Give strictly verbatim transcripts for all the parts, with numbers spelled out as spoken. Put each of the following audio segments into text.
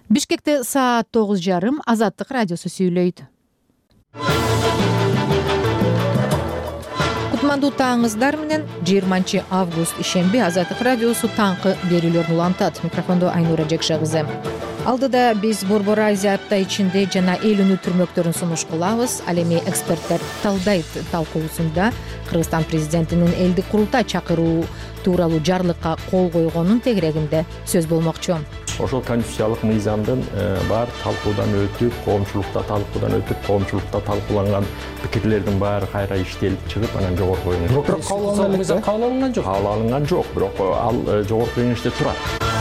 Бишкекте саат тогуз жарым. Азаттык радиосу сүйлөйт. Кутмандуу таңыңыздар менен жыйырманчы август ишемби Азаттык радиосу таңкы берүүлөрүн улантат. Микрофондо Айнура Жекше кызы. Алдыда биз Борбор Азия апта ичинде жана эл үнү түрмөктөрүн сунуш кылабыз. Ал эми эксперттер талдайт талкуусунда Кыргызстан президентинин элдик курултай чакыруу тууралуу жарлыкка кол койгонун тегерегинде сөз болмокчу. Ошол конституциялык мыйзамдын бар талкуудан өтүп, коомчулукта талкуудан өтүп, коомчулукта талкууланган пикирлердин баары кайра иштелип чыгып, анан жогорку кеңеште кабыл алынган жок. Кабыл алынган жок, бирок ал жогорку кеңеште турат.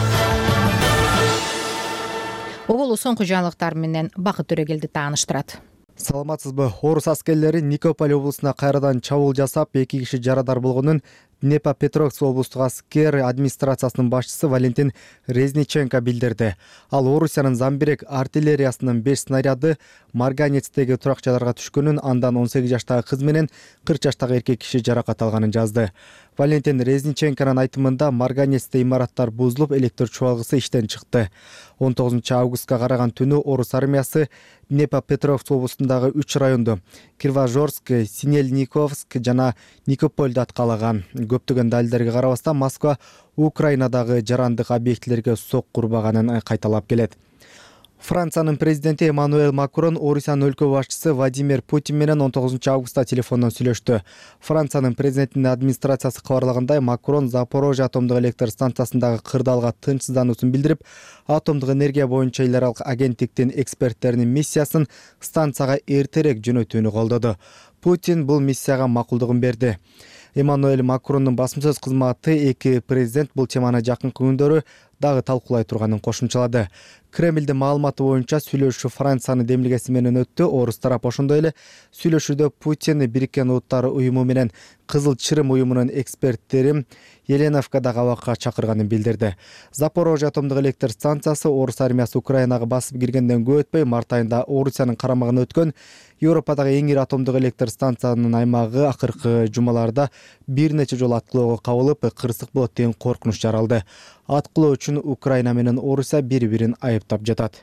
Оболу соңку жаңылыктар менен Бакыт Төрөгелди тааныштырат. Саламатсызбы? Орус аскерлери Никополь облусуна кайрадан чабуул жасап, эки киши жарадар болгонун Днепропетровск облустук аскер администрациясынын башчысы Валентин Резниченко билдирди. Ал Орусиянын Замбирек артиллериясынын беш снаряды Марганецтеги турак жайларга түшкөнүн, андан он сегиз жаштагы кыз менен кырк жаштагы эркек киши жаракат алганын жазды. Валентин Резниченконун айтымында Марганецте имараттар бузулуп, электр чубалгысы иштен чыкты. он тогузунчу августка караган түнү Орус армиясы Днепропетровск облусундагы үч районду Кривожорск, Синельниковск жана Никопольду аткалаган. Көптөгөн далилдерге карабастан Москва Украинадагы жарандык объектилерге сокку урбаганын кайталап келет. Франциянын президенти Эммануэль Макрон Орусиянын өлкө башчысы Владимир Путин менен он тогузунчу августта телефондон сүйлөштү. Франциянын президентинин администрациясы кабарлагандай, Макрон Запорожье атомдук электр станциясындагы кырдаалга тынчсыздануусун билдирип, атомдук энергия боюнча эл аралык агенттиктин эксперттеринин миссиясын станцияга эртерээк жөнөтүүнү колдоду. Путин бул миссияга макулдугун берди. Эммануэль Макрондун басым сөз кызматы эки президент бул теманы жакынкы күндөрү дагы талкуулай турганын кошумчалады. Кремлдин маалыматы боюнча сүйлөшүү Франциянын демилгеси менен өттү. Орус тарап ошондой эле сүйлөшүүдө Путин Бириккен Улуттар уюму менен Кызыл Чырым уюмунун эксперттери Еленовкада абакка чакырганын билдирди. Запорожье атомдук электр станциясы Орус армиясы Украинага басып киргенден көп өтпөй март айында Орусиянын карамагына өткөн Европадагы эң ири атомдук электр станциянын аймагы акыркы жумаларда бир нече жолу аткылоого кабылып, кырсык болот деген коркунуч жаралды. Аткылоо үчүн Украина менен Орусия бири-бирин айыптап жатат.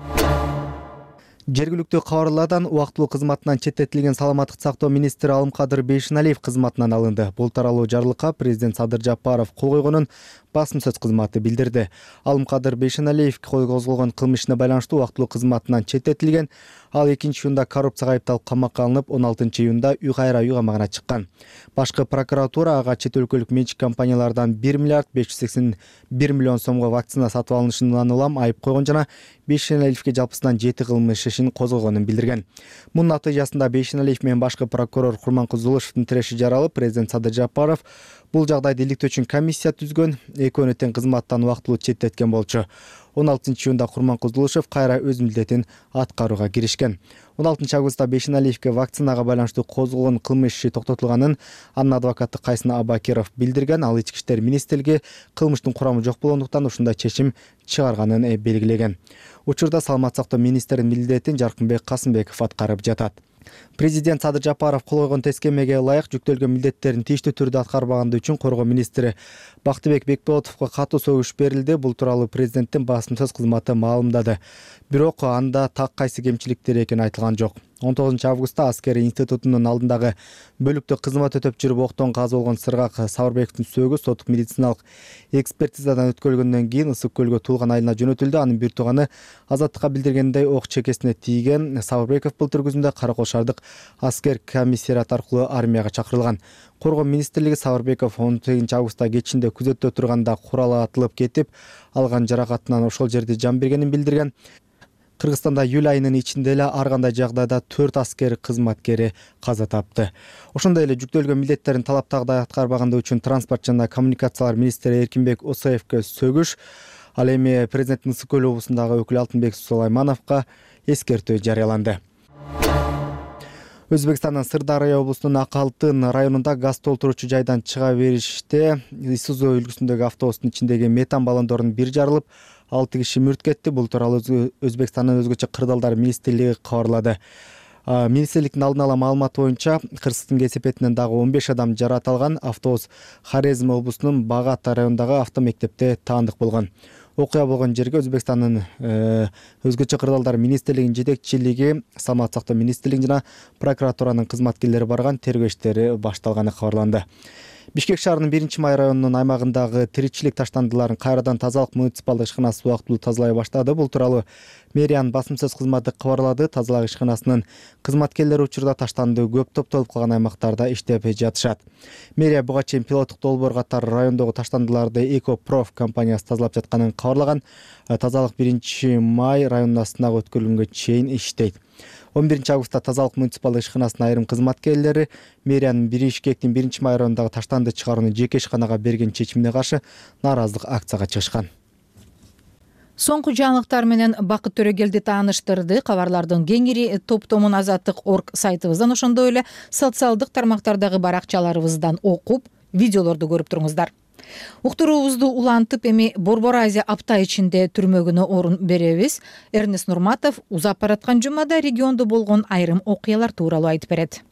Жергиликтүү кабарлардан убактылуу кызматынан четтетилген саламаттык сактоо министри Алымкадыр Бейшеналиев кызматынан алынды. Бул тууралуу жарлыкка президент Садыр Жапаров кол койгонун басым сөз кызматы билдирди. Алымкадыр Бейшеналиев козголгон кылмышына байланыштуу убактылуу кызматынан четтетилген. Ал экинчи июнда коррупцияга айыпталып камакка алынып, он алтынчы июнда үй кайра үй камагына чыккан. Башкы прокуратура ага чет өлкөлүк менчик компаниялардан бир миллиард беш жүз сексен бир миллион сомго вакцина сатып алынышынан улам айып койгон жана Бейшеналиевке жалпысынан жети кылмыш ишин козгогонун билдирген. Мунун натыйжасында Бейшеналиев менен башкы прокурор Курманкул Зулушевдин тиреши жаралып, президент Садыр Жапаров бул жагдайды иликтөө үчүн комиссия түзгөн, экөөнү тең кызматтан убактылуу четтеткен болчу. он алтынчы июнда Курманкул Зулушев кайра өз милдетин аткарууга киришкен. он алтынчы августта Бейшеналиевке вакцинага байланыштуу козголгон кылмыш иши токтотулганын анын адвокаты Кайсын Абакиров билдирген. Ал ички иштер министрлиги кылмыштын курамы жок болгондуктан ушундай чечим чыгарганын белгилеген. Учурда саламаттык сактоо министринин милдетин Жаркынбек Касымбеков аткарып жатат. Президент Садыр Жапаров кол койгон тескемеге ылайык жүктөлгөн милдеттерин тийиштүү түрдө аткарбаганы үчүн коргоо министри Бактыбек Бекболотовго катуу сөгүш берилди. Бул тууралуу президенттин басым сөз кызматы маалымдады. Бирок анда так кайсы кемчиликтер экени айтылган жок. он тогузунчу августта аскери институтунун алдындагы бөлүктө кызмат өтөп жүрүп октон казы болгон Сыргак Сабырбековдун сөөгү соттук медициналык экспертизадан өткөрүлгөндөн кийин Ысык көлгө Туулган айылына жөнөтүлдү. Анын бир тууганы Азаттыкка билдиргендей, ок чекесине тийген Сабырбеков былтыр күзүндө Каракол шаардык аскер комиссариат аркылуу армияга чакырылган. Коргоо министрлиги Сабырбеков он сегизинчи августта кечинде күзөттө турганда куралы атылып кетип, алган жаракатынан ошол жерде жан бергенин билдирген. Кыргызстанда июль айынын ичинде эле ар кандай жагдайда төрт аскер кызматкери каза тапты. Ошондой эле жүктөлгөн милдеттерин талаптагыдай аткарбаганы үчүн транспорт жана коммуникациялар министри Эркинбек Осаевке сөгүш, ал эми президенттин Ысык көл облусундагы өкүлү Алтынбек Сулаймановго эскертүү жарыяланды. Өзбекстандын Сырдария облусунун Ак Алтын районунда газ толтуруучу жайдан чыга бериште Исузу үлгүсүндөгү автобустун ичиндеги метан баллондорунун бири жарылып, алты киши мүрт кетти. Бул тууралуу Өзбекстандын өзгөчө кырдаалдар министрлиги кабарлады. Министрликтин алдын ала маалыматы боюнча кырсыктын кесепетинен дагы он беш адам жаракат алган. Автобус Хорезм облусунун Багат районундагы автомектепте таандык болгон. Окуя болгон жерге Өзбекстандын өзгөчө кырдаалдар министрлигинин жетекчилиги, Саламаттык сактоо министрлиги жана прокуратуранын кызматкерлери барган, тергөө иштери башталганы кабарланды. Бишкек шаарынын биринчи май районунун аймагындагы тиричилик таштандыларын кайрадан тазалык муниципалдык ишканасы убактылуу тазалай баштады. Бул тууралуу мэриянын басым сөз кызматы кабарлады. Тазалык ишканасынын кызматкерлери учурда таштанды көп топтолуп калган аймактарда иштеп жатышат. Мэрия буга чейин пилоттук долбоор катары райондогу таштандыларды Экопроф компаниясы тазалап жатканын кабарлаган. Тазалык биринчи май районунун астынагы өткөрүлгөнгө чейин иштейт. он биринчи августта тазалык муниципалдык ишканасынын айрым кызматкерлери мэриянын Бишкектин биринчи май районундагы таштанды чыгарууну жеке ишканага берген чечимине каршы нааразылык акцияга чыгышкан. Соңку жаңылыктар менен Бакыт Төрөгелди тааныштырды. Кабарлардын кеңири топтомун Азаттык точка орг сайтыбыздан, ошондой эле социалдык тармактардагы баракчаларыбыздан окуп, видеолорду көрүп туруңуздар. Уктуруубузду улантып, эми Борбор Азия апта ичинде түрмөгүнө орун беребиз. Эрнест Нурматов узап бараткан жумада региондо болгон айрым окуялар тууралуу айтып берет.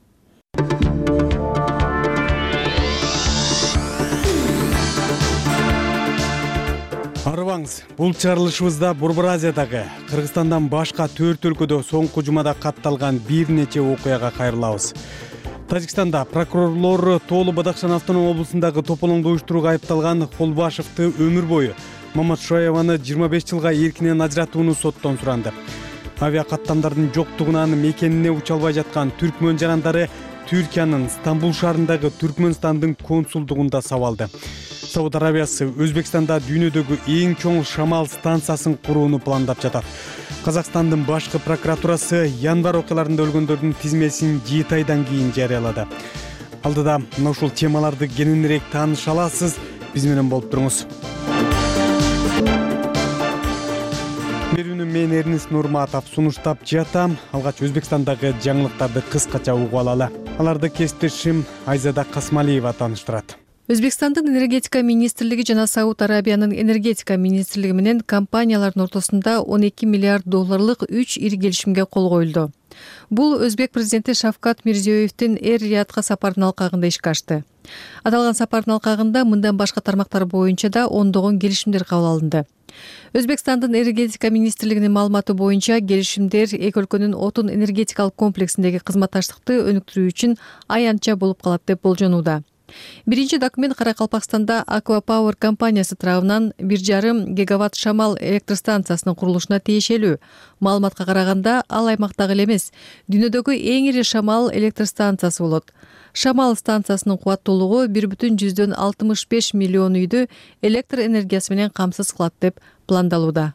Арыбаңыз, бул чыгарылышыбызда Борбор Азиядагы Кыргызстандан башка төрт өлкөдө соңку жумада катталган бир нече окуяга кайрылабыз. Тажикстанда прокурорлор Тоолу Бадакшан автоном облусундагы тополоңду уюштурууга айыпталган Холбашевди өмүр бою, Мамат Шоеваны жыйырма беш жылга эркинен ажыратууну соттон суранды. Авиа каттамдардын жоктугунан мекенине уча албай жаткан түркмөн жарандары Түркиянын Стамбул шаарындагы Түркмөнстандын консулдугунда сабалды. Сауд Арабиясы Өзбекстанда дүйнөдөгү эң чоң шамал станциясын курууну пландап жатат. Казакстандын башкы прокуратурасы январь окуяларында өлгөндөрдүн тизмесин жети айдан кийин жарыялады. Алдыда мына ушул темаларды кененирээк тааныша аласыз. Биз менен болуп туруңуз. Берүүнү мен Эрнест Нурматов сунуштап жатам. Алгач Өзбекстандагы жаңылыктарды кыскача угуп алалы. Аларды кесиптешим Айзада Касмалиева тааныштырат. Өзбекстандын энергетика министрлиги жана Сауд Арабиянын энергетика министрлиги менен компаниялардын ортосунда он эки миллиард долларлык үч ири келишимге кол коюлду. Бул Өзбек президенти Шавкат Мирзиёевдин Эр-Риядка сапарынын алкагында ишке ашты. Аталган сапардын алкагында мындан башка тармактар боюнча да ондогон келишимдер кабыл алынды. Өзбекстандын энергетика министрлигинин маалыматы боюнча келишимдер эки өлкөнүн отун энергетикалык комплексиндеги кызматташтыкты өнүктүрүү үчүн аянтча болуп калат деп болжонууда. Биринчи документ Каракалпакстанда Аквапауэр компаниясы тарабынан бир жарым гигаватт шамал электростанциясынын курулушуна тиешелүү. Маалыматка караганда, ал аймактагы эле эмес, дүйнөдөгү эң ири шамал электростанциясы болот. Шамал станциясынын кубаттуулугу бир бүтүн жүздөн алтымыш беш миллион үйдү электр энергиясы менен камсыз кылат деп пландалууда.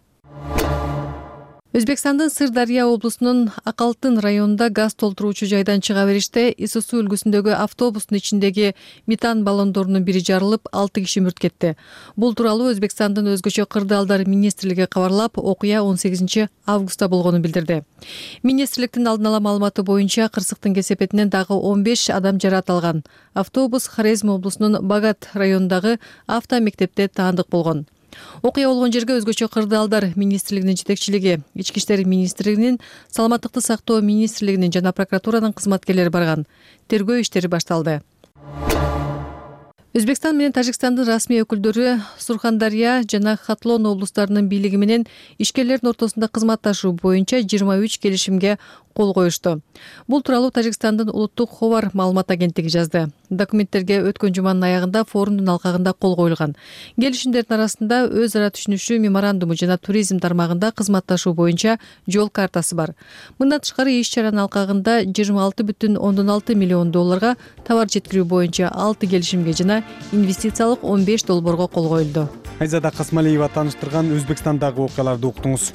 Өзбекстандын Сырдария облусунун Акалтын районунда газ толтуруучу жайдан чыга бериште Исусу үлгүсүндөгү автобустун ичиндеги метан баллондорунун бири жарылып, алты киши мүрт кетти. Бул тууралуу Өзбекстандын өзгөчө кырдаалдар министрлиги кабарлап, окуя он сегизинчи августта болгонун билдирди. Министрликтин алдын ала маалыматы боюнча кырсыктын кесепетинен дагы он беш адам жаракат алган. Автобус Хорезм облусунун Багат районундагы автомектепте таандык болгон. Окуя болгон жерге өзгөчө кырдаалдар министрлигинин жетекчилиги, Ички иштер министрлигинин, Саламаттыкты сактоо министрлигинин жана прокуратуранын кызматкерлери барган. Тергөө иштери башталды. Өзбекстан менен Тажикстандын расмий өкүлдөрү Сурхандария жана Хатлон облустарынын бийлиги менен ишкерлердин ортосунда кызматташуу боюнча жыйырма үч келишимге кол коюшту. Бул тууралуу Тажикстандын улуттук Ховар маалымат агенттиги жазды. Документтерге өткөн жуманын аягында форумдун алкагында кол коюлган. Келишимдердин арасында өз ара түшүнүшүү меморандуму жана туризм тармагында кызматташуу боюнча жол картасы бар. Мындан тышкары иш-чаранын алкагында жыйырма алты бүтүн ондон алты миллион долларга товар жеткирүү боюнча алты келишимге жана инвестициялык он беш долбоорго кол коюлду. Айзада Касмалиева тааныштырган Өзбекстандагы окуяларды уктуңуз.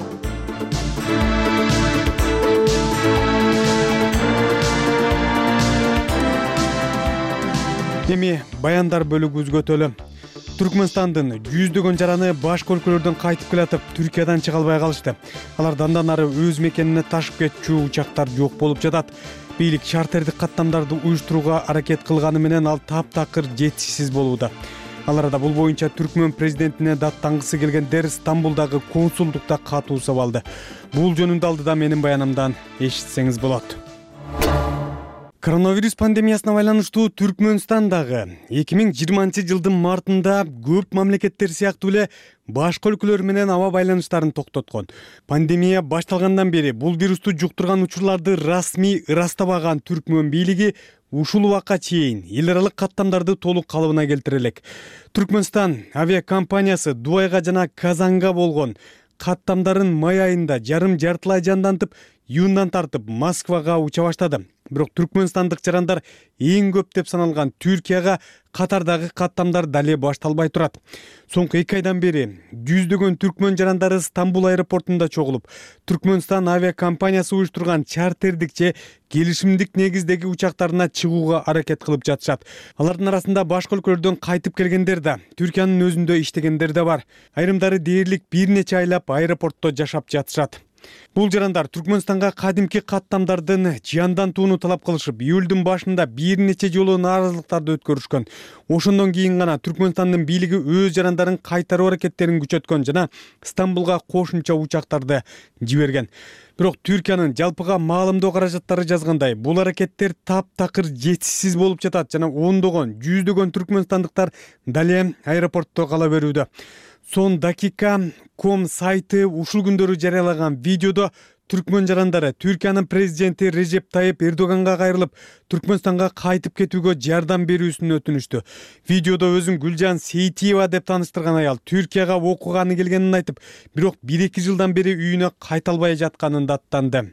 Эми баяндар бөлүгүбүзгө өтөлү. Түркмөнстандын жүздөгөн жараны башка өлкөлөрдөн кайтып келатып, Түркиядан чыга албай калышты. Алар дандан ары өз мекенине ташып кетчү учактар жок болуп жатат. Бийлик чартердик каттамдарды уюштурууга аракет кылганы менен ал таптакыр жетишсиз болууда. Аларда бул боюнча Түркмөн президентине даттангысы келгендер Стамбулдагы консулдукта катуу сабалды. Бул жөнүндө алдыда менин баянымдан эшитсеңиз болот. Коронавирус пандемиясына байланыштуу Түркмөнстандагы эки миң жыйырманчы жылдын мартында көп мамлекеттер сыяктуу эле башка өлкөлөр менен аба байланыштарын токтоткон. Пандемия башталгандан бери бул вирусту жуктурган учурларды расмий ырастабаган Түркмөн бийлиги ушул убакка чейин эл аралык каттамдарды толук калыбына келтире элек. Түркмөнстан авиакомпаниясы Дубайга жана Казанга болгон каттамдарын май айында жарым жартылай жандантып, июндан тартып Москвага уча баштады. Бирок түркмөнстандык жарандар эң көп деп саналган Түркияга катардагы каттамдар дале башталбай турат. Соңку эки айдан бери жүздөгөн түркмөн жарандары Стамбул аэропортунда чогулуп, Түркмөнстан авиакомпаниясы уюштурган чартердик же келишимдик негиздеги учактарына чыгууга аракет кылып жатышат. Алардын арасында башка өлкөлөрдөн кайтып келгендер да, Түркиянын өзүндө иштегендер да бар. Айрымдары дээрлик бир нече айлап аэропортто жашап жатышат. Бул жарандар Түркмөнстанга кадимки каттамдардын жандантууну талап кылышып, июлдун башында бир нече жолу нааразылыктарды өткөрүшкөн. Ошондон кийин гана Түркмөнстандын бийлиги өз жарандарын кайтаруу аракеттерин күчөткөн жана Стамбулга кошумча учактарды жиберген. Бирок Түркиянын жалпыга маалымдоо каражаттары жазгандай, бул аракеттер таптакыр жетишсиз болуп жатат жана ондогон, жүздөгөн түркмөнстандыктар дале аэропортто кала берүүдө. Son dakika точка ком сайты ушул күндөрү жарыялаган видеодо түркмөн жарандары Түркиянын президенти Режеп Тайып Эрдоганга кайрылып, Түркмөнстанга кайтып кетүүгө жардам берүүсүн өтүнүштү. Видеодо өзүн Гүлжан Сейтиева деп тааныштырган аял Түркияга окууганы келгенин айтып, бирок бир эки жылдан бери үйүнө кайта албай жатканын даттанды.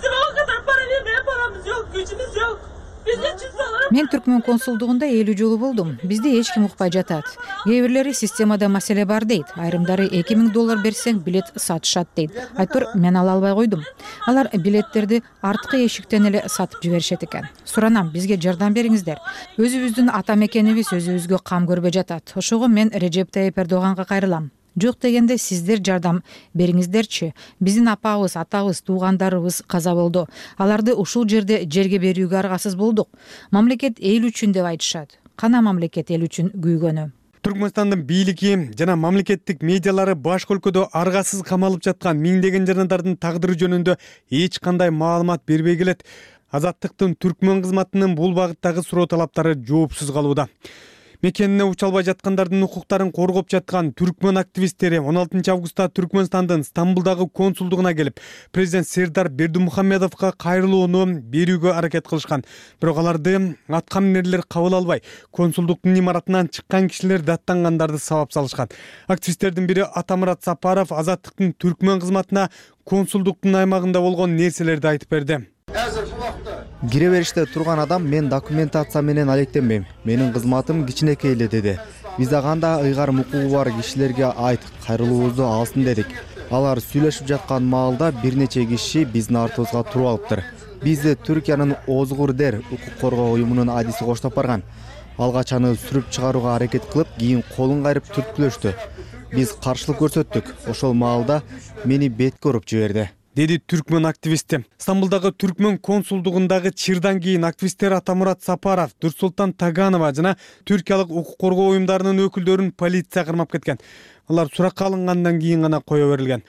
Мен Түркмөн консулдугунда элүү жолу болдум. Бизде эч ким укпай жатат. Кээ бирлери системада маселе бар дейт. Айрымдары эки миң доллар берсең билет сатышат дейт. Айтор мен ала албай койдум. Алар билеттерди арткы эшиктен эле сатып жиберишет экен. Суранам, бизге жардам бериңиздер. Өзүбүздүн ата мекенибиз өзүбүзгө кам көрбөй жатат. Ошого мен Режеп Тайып Эрдоганга кайрылам. Жок дегенде сиздер жардам бериңиздерчи. Биздин апабыз, атабыз, туугандарыбыз каза болду. Аларды ушул жерде жерге берүүгө аргасыз болдук. Мамлекет эл үчүн деп айтышат. Кана мамлекет эл үчүн күйгөнү? Түркмөнстандын бийлиги жана мамлекеттик медиалары башка өлкөдө аргасыз камалып жаткан миңдеген жарандардын тагдыры жөнүндө эч кандай маалымат бербей келет. Азаттыктын түркмөн кызматынын бул багыттагы суроо талаптары жоопсуз калууда. Мекенине уча албай жаткандардын укуктарын коргоп жаткан түркмөн активисттери он алтынчы августта Түркмөнстандын Стамбулдагы консулдугуна келип, президент Сердар Бердимухамедовго кайрылууну берүүгө аракет кылышкан. Бирок аларды атка минерлер кабыл албай, консулдуктун имаратынан чыккан кишилер даттангандарды сабап салышкан. Активисттердин бири Атамурат Сапаров Азаттыктын түркмөн кызматына консулдуктун аймагында болгон нерселерди айтып берди. Кире бериште турган адам мен документация менен алектенбейм. Менин кызматым кичинекей эле деди. Биз аганда ыйгарым укугу бар кишилерге айт, кайрылуубузду алсын дедик. Алар сүйлөшүп жаткан маалда бир нече киши биздин артыбызга туруп алыптыр. Бизди Түркиянын Озгурдер укук коргоо уюмунун адиси коштоп барган. Алгач аны сүрүп чыгарууга аракет кылып, кийин колун кайрып түрткүлөштү. Биз каршылык көрсөттүк. Ошол маалда мени бетке уруп жиберди, деди түркмөн активисти. Стамбулдагы түркмөн консулдугундагы чырдан кийин активисттер Атамурат Сапаров, Дурсултан Таганова жана түркиялык укук коргоо уюмдарынын өкүлдөрүн полиция кармап кеткен. Алар суракка алынгандан кийин гана кое берилген.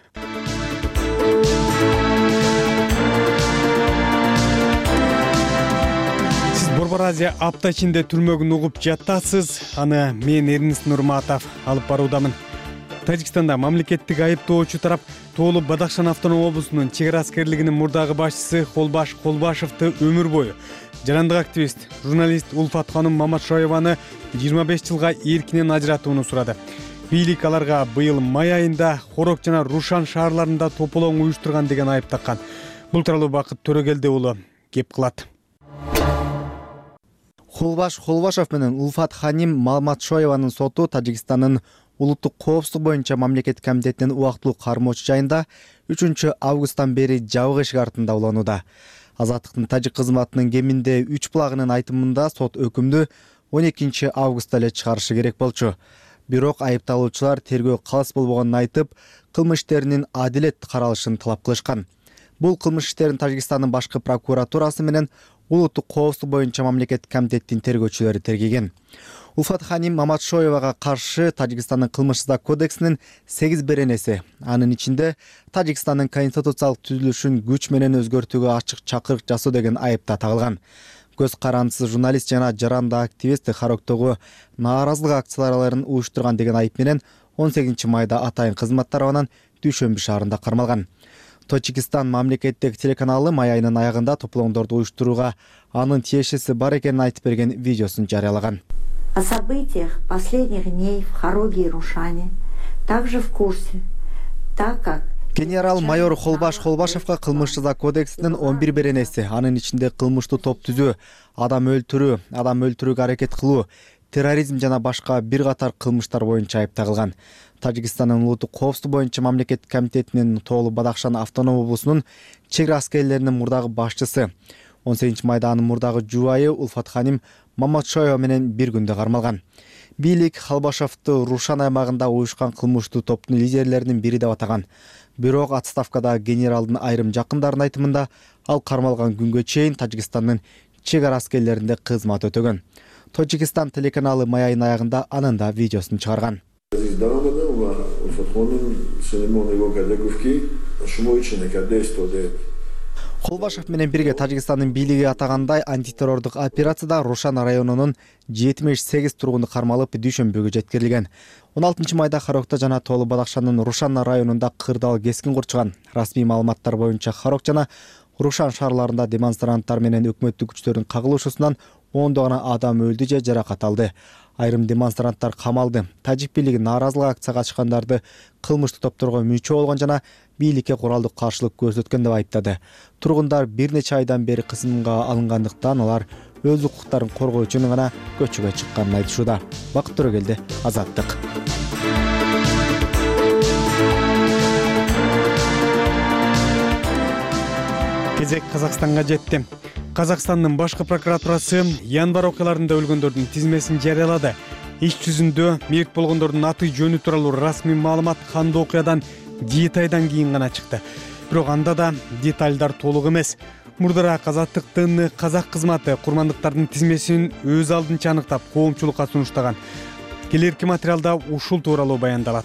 Сиз Борбор Азия апта ичинде түрмөгүн угуп жатасыз. Аны мен Эрнис Нурматов алып баруудамын. Тажикстанда мамлекеттик айыптоочу тарап Тоолу Бадахшан автоном облусунун чек ара аскерлигинин мурдагы башчысы Холбаш Холбашевди өмүр бою жарандык активист, журналист Улфат ханым Маматшоеваны жыйырма беш жылга эркинен ажыратууну сурады. Бийлик аларга быйыл май айында Хорок жана Рушан шаарларында тополоң уюштурган деген айып таккан. Бул тууралуу Бакыт Төрөгелди уулу кеп кылат. Холбаш Холбашев менен Улфат ханим Маматшоеванын соту Тажикстандын улуттук коопсуздук боюнча мамлекеттик комитетинин убактылуу кармоочу жайында үчүнчү августтан бери жабык эшик артында уланууда. Азаттыктын тажик кызматынын кеминде үч булагынын айтымында сот өкүмдү он экинчи августта эле чыгарышы керек болчу. Бирок айыпталуучулар тергөө калыс болбогонун айтып, кылмыш иштеринин адилет каралышын талап кылышкан. Бул кылмыш иштерин Тажикстандын башкы прокуратурасы менен улуттук коопсуздук боюнча мамлекеттик комитеттин тергөөчүлөрү тергеген. Улфат ханим Маматшоевага каршы Тажикстандын кылмыштуулук кодексинин сегиз беренеси, анын ичинде Тажикстандын конституциялык түзүлүшүн күч менен өзгөртүүгө ачык чакырык жасоо деген айыпта тагылган. көз карандысыз журналист жана жаранды активист Характогу нааразылык акцияларын уюштурган деген айып менен он сегизинчи майда атайын кызмат тарабынан Дүйшөмбү шаарында кармалган. Таджикистан мамлекеттик телеканалы май айынын аягында топлооңдорду уюштурууга анын тиешеси бар экенин айтып берген видеосун жарыялаган. О событиях последних дней в Хароге и Рушане также в курсе, так как Генерал-майор Холбаш Холбашевка кылмыш жаза кодексинин он бир беренеси, анын ичинде кылмыштуу топ түзүү, адам өлтүрүү, адам өлтүрүүгө аракет кылуу, терроризм жана башка бир катар кылмыштар боюнча айып тагылган. Тажикстандын улуттук коопсуздук боюнча мамлекеттик комитетинин Тоолу Бадахшан автоном облусунун чек ара аскерлеринин мурдагы башчысы. он сегизинчи майда анын мурдагы жубайы Улфатханим Маматшоева менен бир күндө кармалган. Бийлик Холбашевду Рушан аймагында уюшкан кылмыштуу топтун лидерлеринин бири деп атаган. Бирок отставкада генералдын айрым жакындарынын айтымында ал кармалган күнгө чейин Тажикстандын чек ара аскерлеринде кызмат өтөгөн. Таджикистан телеканалы май айынын аягында анын да видеосун чыгарган. Холбашев менен бирге Тажикстандын бийлиги атагандай антитеррордук операцияда Рушан районунун жетимиш сегиз тургуну кармалып Дүйшөмбүгө жеткирилген. он алтынчы майда Харокто жана Тоолу Бадахшандын Рушан районунда кырдаал кескин курчуган. Расмий маалыматтар боюнча Харок жана Рушан шаарларында демонстранттар менен өкмөттүк күчтөрдүн кагылышуусунан ондогона адам өлдү же жаракат алды. Айрым демонстранттар камалды. Тажик бийлиги нааразылык акцияга чыккандарды кылмыштуу топторго мүчө болгон жана бийликке куралдык каршылык көрсөткөн деп айыптады. Тургундар бир нече айдан бери кысымга алынгандыктан алар өз укуктарын коргоо үчүн гана көчөгө чыкканын айтышууда. Бакыт Төрөгелди, Азаттык. Кезек Казакстанга жетти. Казакстандын башкы прокуратурасы январь окуяларында өлгөндөрдүн тизмесин жарыялады. Иш жүзүндө мерт болгондордун аты жөнү тууралуу расмий маалымат кандуу окуядан жети айдан кийин гана чыкты. Бирок анда да детальдар толук эмес. Мурдараак Азаттыктын казак кызматы курмандыктардын тизмесин өз алдынча аныктап коомчулукка сунуштаган. Келерки материалда ушул тууралуу баяндалат.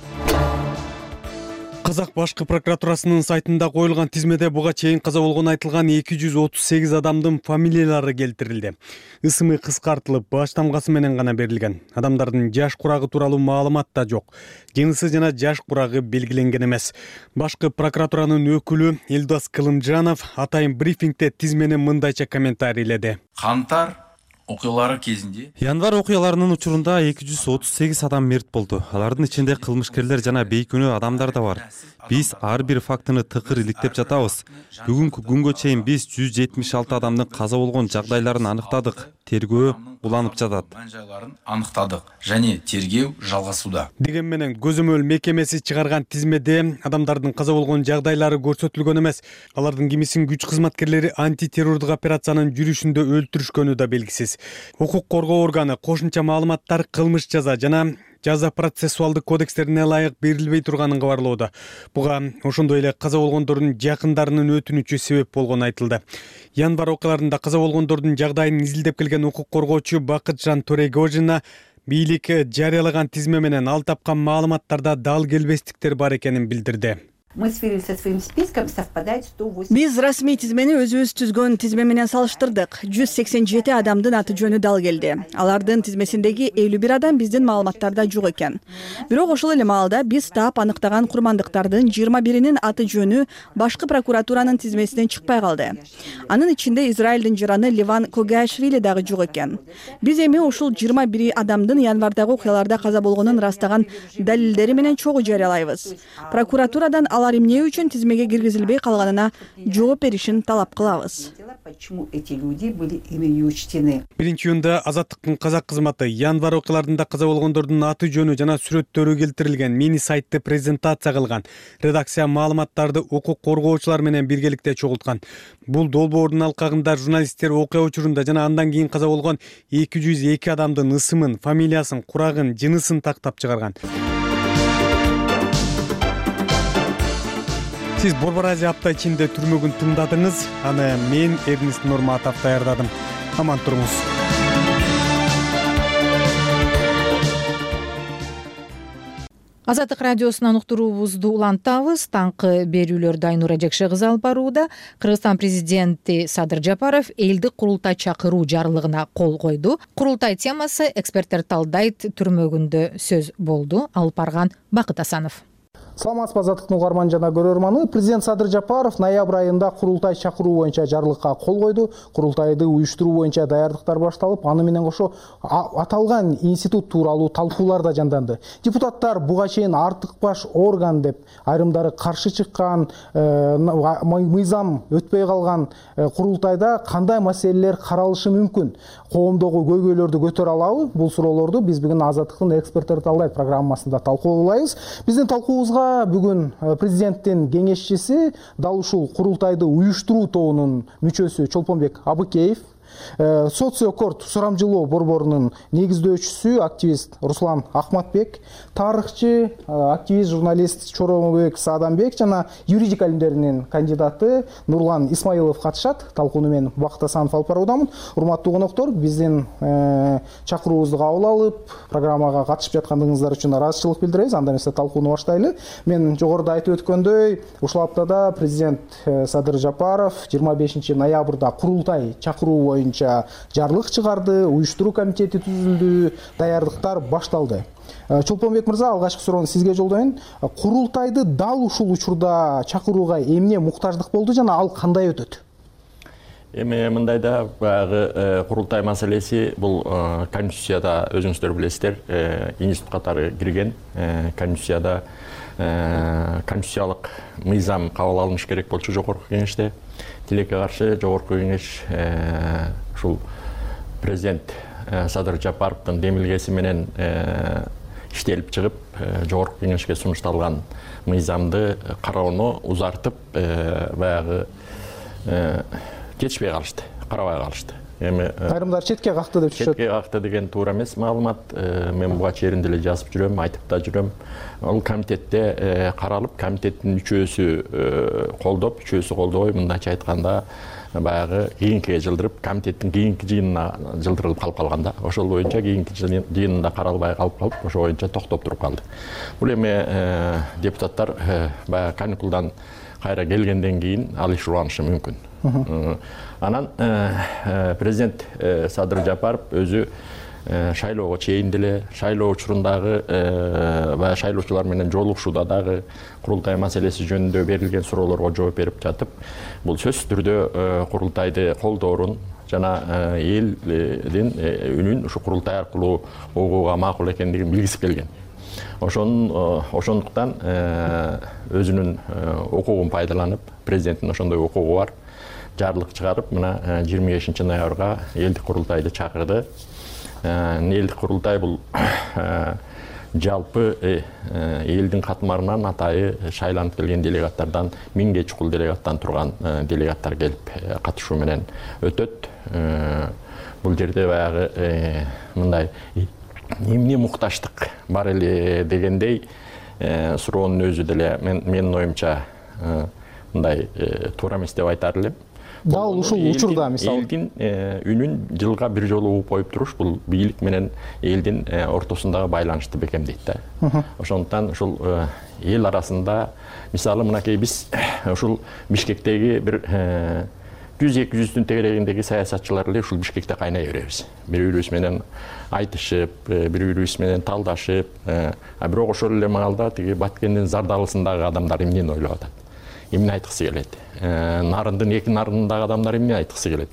Казак башкы прокуратурасынын сайтында коюлган тизмеде буга чейин каза болгону айтылган эки жүз отуз сегиз адамдын фамилиялары келтирилди. Ысымы кыскартылып, баш тамгасы менен гана берилген. Адамдардын жаш курагы тууралуу маалымат да жок. Жынысы жана жаш курагы белгиленген эмес. Башкы прокуратуранын өкүлү Элдос Кылымжанов атайын брифингде тизмени мындайча комментарийледи. Кантар окуялары кезинде январь окуяларынын учурунда эки жүз отуз сегиз адам мерт болду. Алардын ичинде кылмышкерлер жана бейкүнөө адамдар да бар. Биз ар бир фактыны тыкыр иликтеп жатабыз. Бүгүнкү күнгө чейин биз жүз жетимиш алты адамдын каза болгон жагдайларын аныктадык. Тергөө уланып жатат. Жайларын аныктадык және тергөө жалгасууда. Деген менен көзөмөл мекемеси чыгарган тизмеде адамдардын каза болгон жагдайлары көрсөтүлгөн эмес. Алардын кимисин күч кызматкерлери антитеррордук операциянын жүрүшүндө өлтүрүшкөнү да белгисиз. Укук коргоо органы кошумча маалыматтар кылмыш жаза жана жаза процессуалдык кодекстерине ылайык берилбей турганын кабарлоодо. Буга ошондой эле каза болгондордун жакындарынын өтүнүчү себеп болгону айтылды. Январь окуяларында каза болгондордун жагдайын изилдеп келген укук коргоочу Бакытжан Төрөгожина бийлик жарыялаган тизме менен ал тапкан маалыматтарда дал келбестиктер бар экенин билдирди. Биз расмий тизмени өзүбүз түзгөн тизме менен салыштырдык. жүз сексен жети адамдын аты жөнү дал келди. Алардын тизмесиндеги элүү бир адам биздин маалыматтарда жок экен. Бирок ошол эле маалда биз таап аныктаган курмандыктардын жыйырма биринин аты жөнү башкы прокуратуранын тизмесинен чыкпай калды. Анын ичинде Израилдин жараны Ливан Когашвили дагы жок экен. Биз эми ушул жыйырма бир адамдын январдагы окуяларда каза болгонун ырастаган далилдери менен чогуу жарыялайбыз. Прокуратурадан алар эмне үчүн тизмеге киргизилбей калганына жооп беришин талап кылабыз. Биринчи июнда Азаттыктын казак кызматы январь окуяларында каза болгондордун аты жөнү жана сүрөттөрү келтирилген мини сайтты презентация кылган. Редакция маалыматтарды укук коргоочулар менен биргеликте чогулткан. Бул долбоордун алкагында журналисттер окуя учурунда жана андан кийин каза болгон эки жүз эки адамдын ысымын, фамилиясын, курагын, жынысын тактап чыгарган. Сиз Борбор Азия апта ичинде түрмөгүн тыңдадыңыз. Аны мен Эрнест Нурматов даярдадым. Аман туруңуз. Азаттык радиосунан уктуруубузду улантабыз. Таңкы берүүлөрдү Айнура Жекше кызы алып барууда. Кыргызстан президенти Садыр Жапаров элдик курултай чакыруу жарлыгына кол койду. Курултай темасы эксперттер талдайт түрмөгүндө сөз болду. Алып барган Бакыт Асанов. Саламатсызбы азаттыктын угарман жана көрөрманы. Президент Садыр Жапаров ноябрь айында курултай чакыруу боюнча жарлыкка кол койду. Курултайды уюштуруу боюнча даярдыктар башталып, аны менен кошо аталган институт тууралуу талкуулар да жанданды. Депутаттар буга чейин артык баш орган деп айрымдары каршы чыккан, мыйзам өтпөй калган курултайда кандай маселелер каралышы мүмкүн? Коомдогу көйгөйлөрдү көтөрө алабы? Бул суроолорду биз бүгүн азаттыктын эксперттер талдайт программасында талкуулайбыз. Биздин талкуубузга бүгүн президенттин кеңешчиси, дал ушул курултайды уюштуруу тобунун мүчөсү Чолпонбек Абыкеев, социокорт сурамжылоо борборунун негиздөөчүсү, активист Руслан Ахматбек, тарыхчы, активист, журналист Чоромбек Саадамбек жана юридика илимдеринин кандидаты Нурлан Исмаилов катышат. Талкууну мен Бакыт Асанов алып баруудамын. Урматтуу коноктор, биздин чакыруубузду кабыл алып, программага катышып жаткандыгыңыздар үчүн ыраазычылык билдиребиз. Анда эмесе талкууну баштайлы. Мен жогоруда айтып өткөндөй, ушул аптада президент Садыр Жапаров жыйырма бешинчи ноябрда курултай чакыруу боюнча жарлык чыгарды, уюштуруу комитети түзүлдү, даярдыктар башталды. Чолпонбек мырза, алгачкы суроону сизге жолдоюн. Курултайды дал ушул учурда чакырууга эмне муктаждык болду жана ал кандай өтөт? Эми мындайда баягы курултай маселеси бул конституцияда өзүңүздөр билесиздер, институт катары кирген. Конституцияда конституциялык мыйзам кабыл алыныш керек болчу жогорку кеңеште. Тилекке каршы жогорку кеңеш ушул президент Садыр Жапаровдун демилгеси менен иштелип чыгып, жогорку кеңешке сунушталган мыйзамды кароону узартып, баягы кетишпей калышты, карабай калышты. Эми айрымдар четке какты деп түшөт. Четке какты деген туура эмес маалымат. Мен буга чейин деле жазып жүрөм, айтып да жүрөм. Ал комитетте каралып, комитеттин үчөөсү колдоп, үчөөсү колдобой, мындайча айтканда, баягы кийинкиге жылдырып, комитеттин кийинки жыйынына жылдырылып калып калганда, ошол боюнча кийинки жыйынында каралбай калып калып, ошол боюнча токтоп туруп калды. Бул эми депутаттар баягы каникулдан кайра келгенден кийин ал иш уланышы мүмкүн. Анан президент Садыр Жапаров өзү шайлоого чейин деле, шайлоо учурундагы баягы шайлоочулар менен жолугушууда дагы курултай маселеси жөнүндө берилген суроолорго жооп берип жатып, бул сөзсүз түрдө курултайды колдоорун жана элдин үнүн ушу курултай аркылуу угууга макул экендигин билгиси келген. Ошондуктан өзүнүн укугун пайдаланып, президенттин ошондой укугу бар, жарлык чыгарып, мына жыйырма бешинчи ноябрга элдик курултайды чакырды. Элдик курултай бул жалпы элдин катмарынан атайы шайланып келген делегаттардан миңге чукул делегаттан турган делегаттар келип катышуу менен өтөт. Бул жерде баягы мындай эмне мукташтык бар эле дегендей суроонун өзү деле менин оюмча мындай туура эмес деп айтар элем. Дал ушул учурда мисалы элдин үнүн жылга бир жолу угуп коюп туруш бул бийлик менен элдин ортосундагы байланышты бекемдейт да. Ошондуктан ушул эл арасында мисалы мынакей биз ушул Бишкектеги бир жүз эки жүздүн тегерегиндеги саясатчылар эле ушул Бишкекте кайнай беребиз. Бири-бирибиз менен айтышып, бири-бирибиз менен талдашып, а бирок ошол эле маалда тиги Баткендин Зардалысындагы адамдар эмнени ойлоп атат? Эмне айткысы келет? Нарындын эки нарындагы адамдар эмне айткысы келет?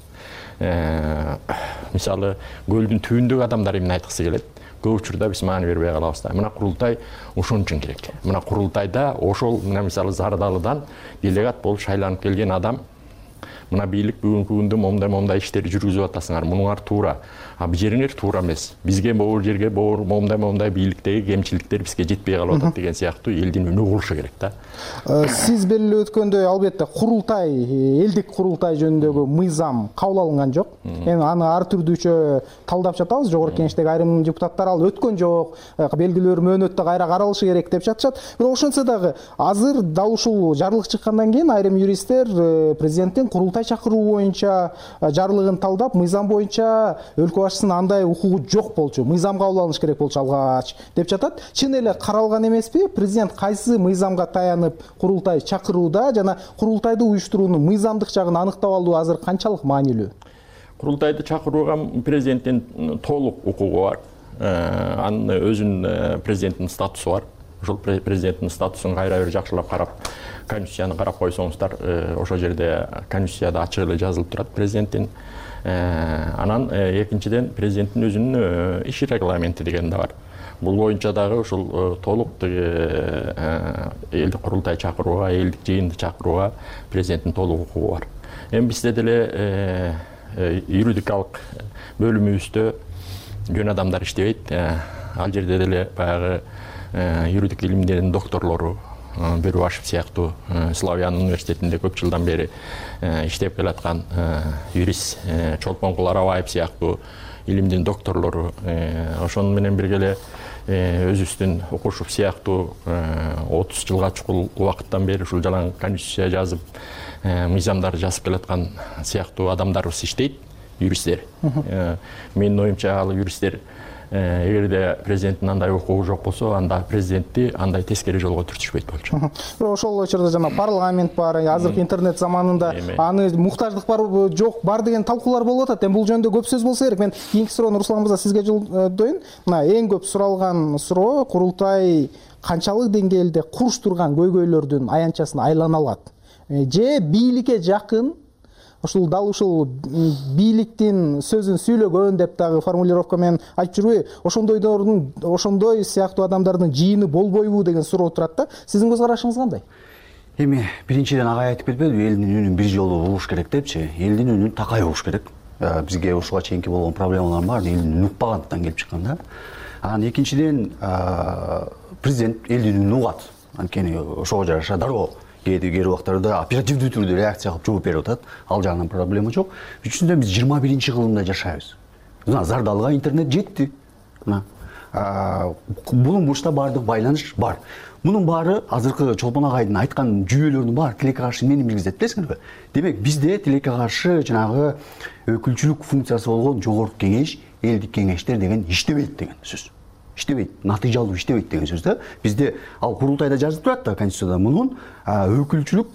Мисалы, көлдүн түбүндөгү адамдар эмне айткысы келет? Көп учурда биз маани бербей калабыз да. Мына курултай ошон үчүн керек. Мына курултайда ошол мына мисалы Зардалыдан делегат болуп шайланып келген адам мына бийлик бүгүнкү күндө момдай-момдай иштерди жүргүзүп атасыңар. Мунуңар туура. А бижериңер туура эмес. Бизге могул жерге момдай-момдай бийликтеги кемчиликтер бизге жетпей калып атат деген сыяктуу элдин үнү угулушу керек да. Сиз белгилеп өткөндөй, албетте курултай, элдик курултай жөнүндөгү мыйзам кабыл алынган жок. Эми аны ар түрдүүчө талдап жатабыз. Жогорку кеңештеги айрым депутаттар ал өткөн жок, белгилүү мөөнөттө кайра каралышы керек деп жатышат. Бирок ошентсе дагы азыр дал ушул жарлык чыккандан кийин айрым юристтер президенттин курултай чакыруу боюнча жарлыгын талдап, мыйзам боюнча өлкө башчысынын андай укугу жок болчу, мыйзам кабыл алыныш керек болчу алгач деп жатат. Чын эле каралган эмеспи? Президент кайсы мыйзамга таянып курултай чакырууда жана курултайды уюштуруунун мыйзамдык жагын аныктап алуу азыр канчалык маанилүү? Курултайды чакырууга президенттин толук укугу бар. Анын өзүнүн президенттин статусу бар. Ошол президенттин статусун кайра бир жакшылап карап, конституцияны карап койсоңуздар, ошол жерде конституцияда ачык эле жазылып турат президенттин. Анан экинчиден президенттин өзүнүн иш регламенти деген да бар. Бул боюнча дагы ушул толук элдик курултай чакырууга, элдик жыйынды чакырууга президенттин толук укугу бар. Эми бизде деле юридикалык бөлүмүбүздө жөн адамдар иштебейт. Ал жерде деле баягы юридик илимдердин докторлору, Бөрүбашев сыяктуу Славян университетинде көп жылдан бери иштеп келаткан юрист Чолпон Куларабаев сыяктуу илимдин докторлору, ошону менен бирге эле өзүбүздүн Окушев сыяктуу отуз жылга чукул убакыттан бери ушул жалаң конституция жазып, мыйзамдар жазып келаткан сыяктуу адамдарыбыз иштейт, юристтер. Менин оюмча ал юристтер эгерде президенттин андай укугу жок болсо, анда президентти андай тескери жолго түртүшпөйт болчу. Бирок ошол учурда жана парламент бар, азыркы интернет заманында аны муктаждык бар жок бар деген талкуулар болуп атат. Эми бул жөнүндө көп сөз болсо керек. Мен кийинки суроону Руслан мырза сизге жолдоюн. Мына эң көп суралган суроо курултай канчалык деңгээлде куруштурган көйгөйлөрдүн аянтчасын айлана алат? Же бийликке жакын ушул дал ушул бийликтин сөзүн сүйлөгөн деп дагы формулировка менен айтып жүрбөйбү? Ошондойдордун, ошондой сыяктуу адамдардын жыйыны болбойбу деген суроо турат да. Сиздин көз карашыңыз кандай? Эми биринчиден агай айтып кетпедиби, элдин үнүн бир жолу угуш керек депчи. Элдин үнүн такай угуш керек. Бизге ушуга чейинки болгон проблемалар бар, элдин үнүн укпагандыктан келип чыккан да. Анан экинчиден президент элдин үнүн угат. Анткени ошого жараша дароо кээ убактарда оперативдүү түрдө реакция кылып жооп берип атат. Ал жагынан проблема жок. Үчүнчүдөн биз жыйырма биринчи кылымда жашайбыз. Мына Зардалга интернет жетти. Мына бунун бурчта баардык байланыш бар. Мунун баары азыркы Чолпон агайдын айткан жүйөлөрдүн баары тилекке каршы эмнени билгизет билесиңерби? Демек бизде тилекке каршы жанагы өкүлчүлүк функциясы болгон жогорку кеңеш, элдик кеңештер деген иштебейт деген сөз. Иштебейт, натыйжалуу иштебейт деген сөз да. Бизде ал курултайда жазылып турат да, конституцияда мунун өкүлчүлүк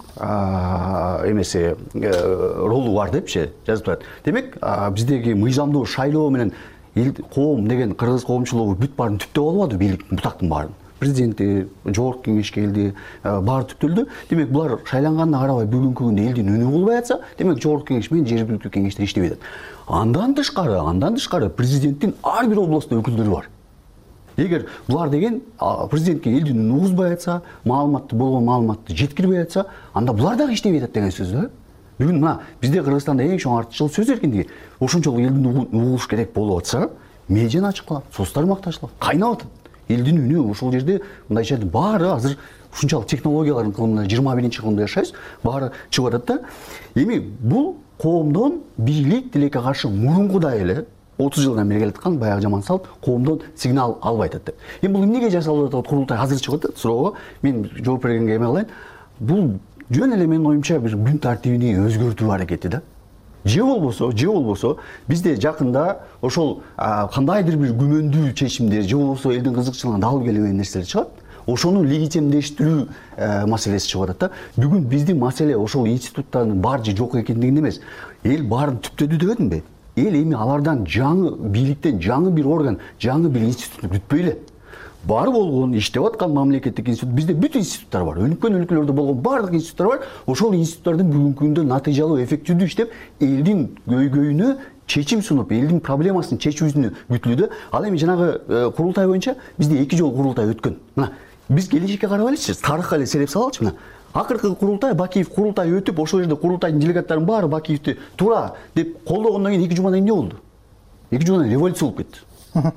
эмеси ролу бар депчи жазылып турат. Демек биздеги мыйзамдуу шайлоо менен эл коом деген кыргыз коомчулугу бүт баарын түптөп албады бийлик бутактын баарын. Президенти, жогорку кеңешке келди, баары түптөлдү. Демек булар шайланганына карабай бүгүнкү күндө элдин үнү болбой атса, демек жогорку кеңеш менен жергиликтүү кеңештер иштебей атат. Андан тышкары, андан тышкары президенттин ар бир областта өкүлдөрү бар. Эгер булар деген президентке элдин үнүн угузбай атса, маалыматты болгон маалыматты жеткирбей атса, анда булар дагы иштебей атат деген сөз да. Бүгүн мына бизде Кыргызстанда эң чоң артыкчылык сөз эркиндиги. Ошончолук элдин угуш керек болуп атса, медианы ачыклап, соцтор макташлап, кайнап атат. Элдин үнү ошол жерде мындайча баары азыр ушунчалык технологиялардын кылымында жыйырма биринчи кылымда жашайбыз, баары чыгып атат да. Эми бул коомдон бийлик тилекке каршы мурункудай эле отуз жылдан бери келаткан баягы жаман салт коомдон сигнал албай атат деп. Эми бул эмнеге жасалып атат курултай азыр чыгып атат суроого мен жооп бергенге эме кылайын. Бул жөн эле менин оюмча бир күн тартибини өзгөртүү аракети да. Же болбосо, же болбосо бизде жакында ошол кандайдыр бир күмөндүү чечимдер, же болбосо элдин кызыкчылыгына алып келген нерселер чыгат. Ошону легитимдештирүү маселеси чыгып атат да. Бүгүн биздин маселе ошол институттардын бар же жок экендигинде эмес. Эл баарын түптөдү дебедимби? Эл эми алардан жаңы бийликтен жаңы бир орган, жаңы бир институт күтпөй эле. Бар болгон иштеп аткан мамлекеттик институт, бизде бүт институттар бар. Өнүккөн өлкөлөрдө болгон бардык институттар бар. Ошол институттардын бүгүнкү күндө натыйжалуу, эффективдүү иштеп, элдин көйгөйүнө чечим сунуп, элдин проблемасын чечүүсүнө күтүлүүдө. Ал эми жанагы курултай боюнча бизде эки жолу курултай өткөн. Мына биз келечекке карабайлычы, тарыхка эле сереп салалычы мына. Акыркы курултай Бакиев курултай өтүп, ошол жерде курултайдын делегаттарынын баары Бакиевди туура деп колдогондон кийин эки жумадан кийин эмне болду? эки жумадан революция болуп кетти.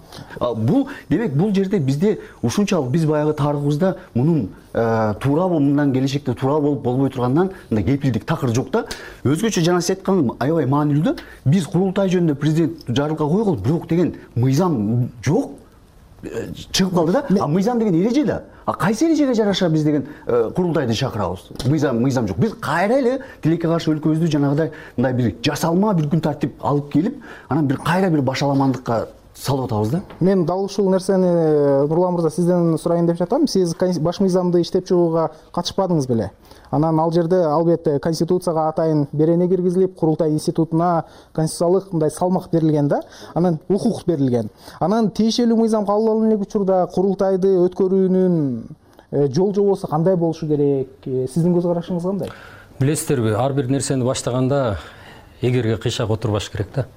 Бул демек бул жерде бизде ушунчалык биз баягы тарыхыбызда мунун туура мындан келечекте туура болуп болбой тургандан мындай кепилдик такыр жок да. Өзгөчө жана сиз айткан аябай маанилүү да. Биз курултай жөнүндө президент жарлыкка койгул, бирок деген мыйзам жок. Чыгып калды да. А мыйзам деген эреже да. А кайсы эрежеге жараша биз деген курултайды чакырабыз? Мыйзам мыйзам жок. Биз кайра эле тилекке каршы өлкөбүздү жанагыдай мындай бир жасалма бир күн тартип алып келип, анан бир кайра бир башаламандыкка салып атабыз да. Мен дал ушул нерсени Нурлан мырза сизден сурайын деп жатам. Сиз баш мыйзамды иштеп чыгууга катышпадыңыз беле? Анан ал жерде албетте конституцияга атайын берене киргизилип, курултай институтуна конституциялык мындай салмак берилген да. Анан укук берилген. Анан тиешелүү мыйзам кабыл алынган элек учурда курултайды өткөрүүнүн жол жобосу кандай болушу керек? Сиздин көз карашыңыз кандай? Билесиздерби, ар бир нерсени баштаганда эгерге кыйшак отурбаш керек да.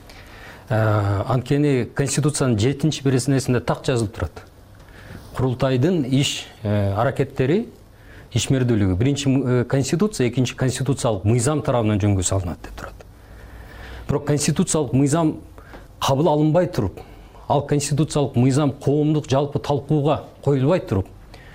Анткени конституциянын жетинчи беренесинде так жазылып турат. Курултайдын иш аракеттери, ишмердүүлүгү биринчи конституция, экинчи конституциялык мыйзам тарабынан жөнгө салынат деп турат. Бирок конституциялык мыйзам кабыл алынбай туруп, ал конституциялык мыйзам коомдук жалпы талкууга коюлбай туруп,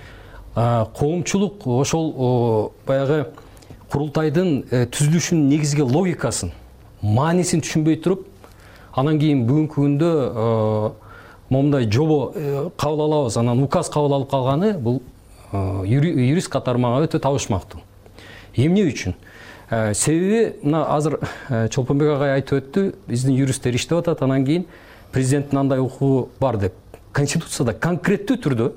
коомчулук ошол баягы курултайдын түзүлүшүнүн негизги логикасын, маанисин түшүнбөй туруп, анан кийин бүгүнкү күндө момундай жобо кабыл алабыз, анан указ кабыл алып калганы бул юрист катары мага өтө табышмактуу. Эмне үчүн? Себеби мына азыр Чолпонбек агай айтып өттү, биздин юристтер иштеп атат, анан кийин президенттин андай укугу бар деп. Конституцияда конкреттүү түрдө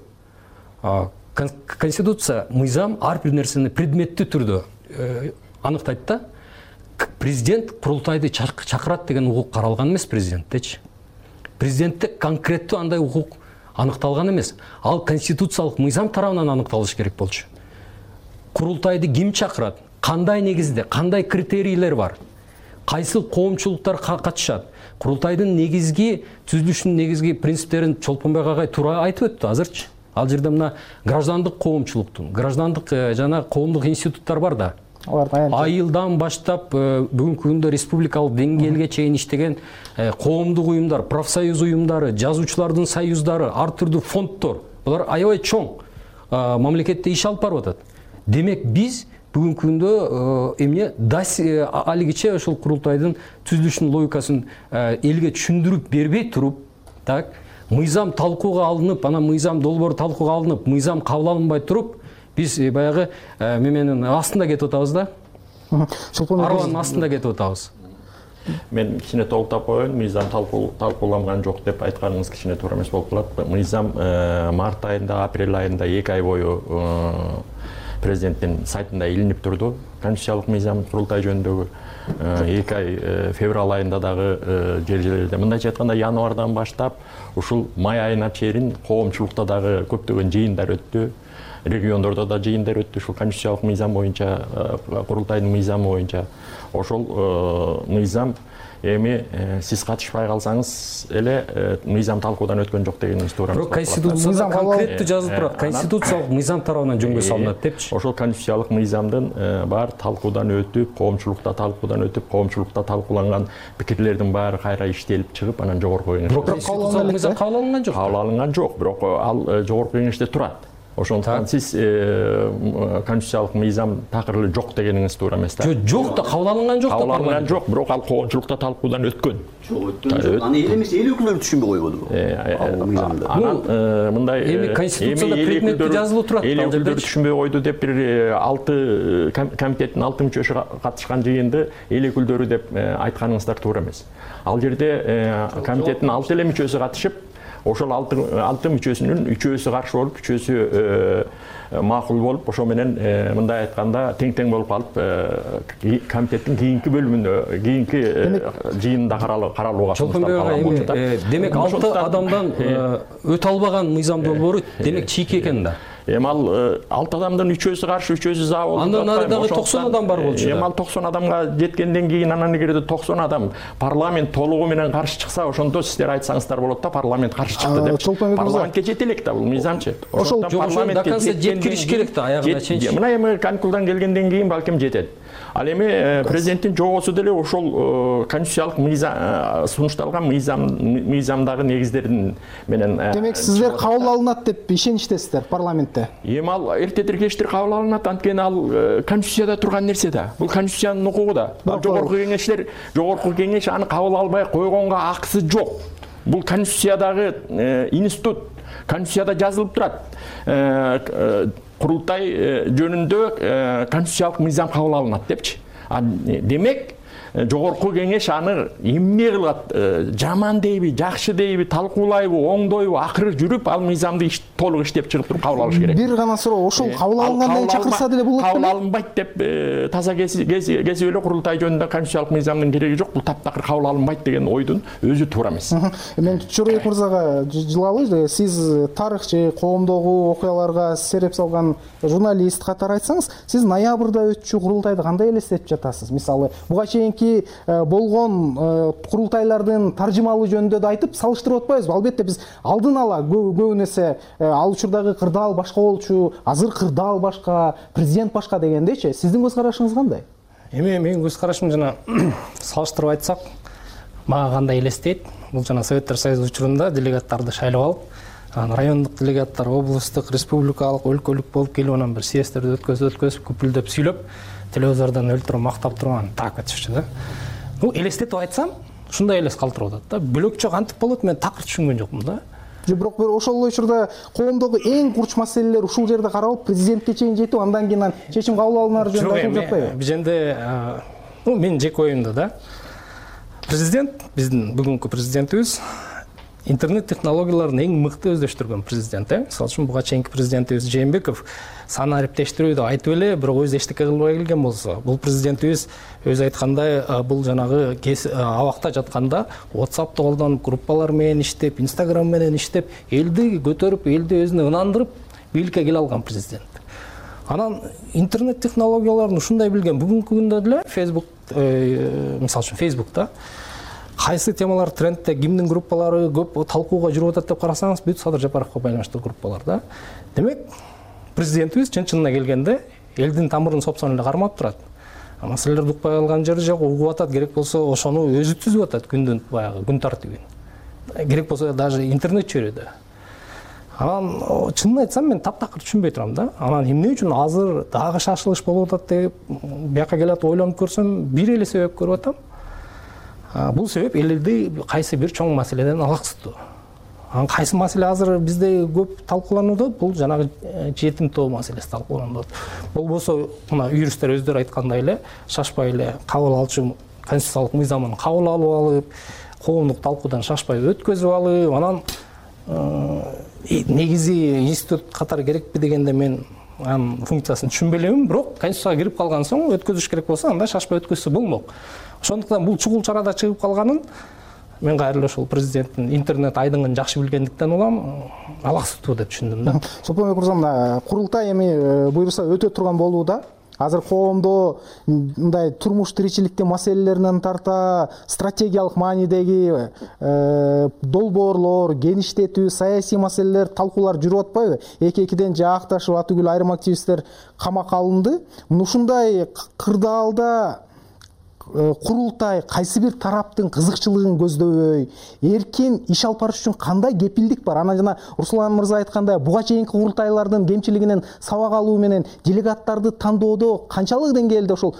конституция мыйзам ар бир нерсени предметтүү түрдө аныктайт да. Президент курултайды чакырат деген укук каралган эмес президенттечи. Президентте конкреттүү андай укук аныкталган эмес. Ал конституциялык мыйзам тарабынан аныкталыш керек болчу. Курултайды ким чакырат? Кандай негизде, кандай критерийлер бар? Кайсы коомчулуктар катышат? Курултайдын негизги түзүлүшүнүн негизги принциптерин Чолпонбек агай туура айтып өттү азырчы. Ал жерде мына граждандык коомчулуктун, граждандык жана коомдук институттар бар да. Айылдан баштап бүгүнкү күндө республикалык деңгээлге чейин иштеген коомдук уюмдар, профсоюз уюмдары, жазуучулардын союздары, ар түрдүү фонддор, булар аябай чоң мамлекетте иш алып барып атат. Демек биз бүгүнкү күндө эмне алигиче ошол курултайдын түзүлүшүнүн логикасын элге түшүндүрүп бербей туруп, так, мыйзам талкууга алынып, анан мыйзам долбоор талкууга алынып, мыйзам кабыл алынбай туруп, биз баягы меменин астында кетип атабыз да. Арбанын астында кетип атабыз. Мен кичине толуктап коеюн, мыйзам талкууланган жок деп айтканыңыз кичине туура эмес болуп калат. Мыйзам март айында, апрель айында эки ай бою президенттин сайтында илинип турду. Конституциялык мыйзам курултай жөнүндөгү эки ай февраль айында дагы жер-жерлерде. Мындайча айтканда январдан баштап ушул май айына чейин коомчулукта дагы көптөгөн жыйындар өттү. Региондордо да жыйындар өттү, ушул конституциялык мыйзам боюнча, курултайдын мыйзамы боюнча. Ошол мыйзам эми сиз катышпай калсаңыз эле мыйзам талкуудан өткөн жок дегениңиз туура. Бирок конституцияда конкреттүү жазылып турат, конституциялык мыйзам тарабынан жөнгө салынат депчи. Ошол конституциялык мыйзамдын баары талкуудан өтүп, коомчулукта талкуудан өтүп, коомчулукта талкууланган пикирлердин баары кайра иштелип чыгып, анан жогорку кеңеште. Бирок конституциялык мыйзам кабыл алынган жок. Кабыл алынган жок, бирок ал жогорку кеңеште турат. Ошондуктан сиз конституциялык мыйзам такыр эле жок дегениңиз туура эмес да. Жок да, кабыл алынган жок да. Кабыл алынган жок, бирок ал коомчулукта талкуудан өткөн. Жок, өткөн. Аны эл эмес, эл өкүлдөрү түшүнбөй койбодубу? Мыйзамды. Анан мындай эми конституцияда предметтүү жазылып турат. Эл өкүлдөрү түшүнбөй койду деп бир алты комитеттин алты мүчөсү катышкан жыйынды эл өкүлдөрү деп айтканыңыздар туура эмес. Ал жерде комитеттин алты эле мүчөсү катышып, ошол алты мүчөсүнүн үчөөсү каршы болуп, үчөөсү макул болуп, ошо менен мындай айтканда тең-тең болуп калып, комитеттин кийинки бөлүмүндө, кийинки жыйынында каралууга сунушталган. Демек алты адамдан өтө албаган мыйзам долбоору демек чийки экен да. Эми ал алты адамдын үчөөсү каршы, үчөөсү за болуп. Андан ары дагы токсон адам бар болчу. Эми ал токсон адамга жеткенден кийин анан эгерде токсон адам парламент толугу менен каршы чыкса, ошондо сиздер айтсаңыздар болот да, парламент каршы чыкты деп. Парламентке жете элек да бул мыйзамчы. Ошол парламентке жеткириш керек да аягына чейинчи. Мына эми каникулдан келгенден кийин балким жетет. Ал эми президенттин жобосу деле ошол конституциялык мыйзам сунушталган мыйзам мыйзамдагы негиздерин менен. Демек сиздер кабыл алынат деп ишеничтесиздер парламентте. Эми ал эртедир кечтир кабыл алынат, анткени ал конституцияда турган нерсе да. Бул конституциянын укугу да. Жогорку кеңештер, жогорку кеңеш аны кабыл албай койгонго акысы жок. Бул конституциядагы институт. Конституцияда жазылып турат. Курултай жөнүндө конституциялык мыйзам кабыл алынат депчи. Демек, жогорку кеңеш аны эмне кылат, жаман дейби, жакшы дейби, талкуулайбы, оңдойбу, акыры жүрүп ал мыйзамды толук иштеп чыгып туруп кабыл алыш керек. Бир гана суроо, ошол кабыл алынгандан чакырса деле болот беле? Кабыл алынбайт деп таза кесип эле курултай жөнүндө конституциялык мыйзамдын кереги жок, бул таптакыр кабыл алынбайт деген ойдун өзү туура эмес. Мен Чорбек мырзага жылалы, сиз тарыхчы, коомдогу окуяларга сереп салган журналист катары айтсаңыз, сиз ноябрда өтчү курултайды кандай элестетип жатасыз? Мисалы, буга чейинки болгон курултайлардын таржымалуу жөнүндө да айтып салыштырып атпайбызбы? Албетте биз алдын ала көбүн эсе ал учурдагы кырдаал башка болчу, азыр кырдаал башка, президент башка дегендейчи. Сиздин көз карашыңыз кандай? Эми менин көз карашым жана салыштырып айтсак, мага кандай элестейт? Бул жана Советтер Союзу учурунда делегаттарды шайлап алып, райондук делегаттар облустук, республикалык, өлкөлүк болуп келип, анан бир съезддерди өткөзүп, өткөзүп, күпүлдөп сүйлөп, телевизордон өлтүрүп мактап турган так өтүшчү да. Ну, элестетип айтсам, ушундай элес калтырып атат да. Бөлөкчө кантип болот, мен такыр түшүнгөн жокмун да. Бирок ошол учурда коомдогу эң курч маселелер ушул жерде каралып, президентке чейин жетип, андан кийин чечим кабыл алынары жөнүндө айтылып жатпайбы? Бул жерде, ну, менин жеке оюмда да. Президент, биздин бүгүнкү президентибиз интернет технологияларын эң мыкты өздөштүргөн президент, э? Мисалы үчүн буга чейинки президентибиз Жээнбеков саны ариптештирүүдү айтып эле, бирок өз эчтеке кылбай келген болсо, бул президентибиз өзү айткандай, бул жанагы абакта жатканда WhatsApp колдонуп, группалар менен иштеп, Instagram менен иштеп, элди көтөрүп, элди өзүнө ынандырып, бийликке келе алган президент. Анан интернет технологияларын ушундай билген бүгүнкү күндө деле Facebook, мисалы үчүн Facebook'та кайсы темалар трендте, кимдин группалары көп талкууга жүрүп атат деп карасаңыз, бүт Садыр Жапаровго байланыштуу группалар да. Демек, президентибиз чын-чынына келгенде элдин тамырын сопсон эле кармап турат. Маселелерди укпай калган жери жок, угуп атат, керек болсо ошону өзү түзүп атат күндүн баягы күн тартибин. Керек болсо даже интернет чөйрөдө. Анан чынын айтсам, мен таптакыр түшүнбөй турам да. Анан эмне үчүн азыр дагы шашылыш болуп атат деп бияка келип ойлонуп көрсөм, бир эле себеп көрүп атам. Бул себеп элди кайсы бир чоң маселеден алаксытуу. Анан кайсы маселе азыр бизде көп талкууланууда, бул жанагы жетим тоо маселеси талкууланууда. Болбосо мына юристтер өздөрү айткандай эле, шашпай эле кабыл алчу конституциялык мыйзамын кабыл алып алып, коомдук талкуудан шашпай өткөзүп алып, анан негизи институт катары керекпи дегенде мен анын функциясын түшүнбөй элемин, бирок конституцияга кирип калган соң өткөзүш керек болсо, анда шашпай өткөзсө болмок. Ошондуктан бул чугул чарада чыгып калганын мен кайрылып ошол президенттин интернет айдыңын жакшы билгендиктен улам алаксытуу деп түшүндүм да. Сопонбек мырза, мына курултай эми буюрса өтө турган болууда. Азыр коомдо мындай турмуш тиричиликтин маселелеринен тарта стратегиялык маанидеги долбоорлор, геништетүү, саясий маселелер, талкуулар жүрүп атпайбы? Эки-экиден жаакташып атүгүл айрым активисттер камакка алынды. Ушундай кырдаалда курултай кайсы бир тараптын кызыкчылыгын көздөбөй, эркин иш алып барыш үчүн кандай кепилдик бар? Анан жана Руслан мырза айткандай, буга чейинки курултайлардын кемчилигинен сабак алуу менен делегаттарды тандоодо канчалык деңгээлде ошол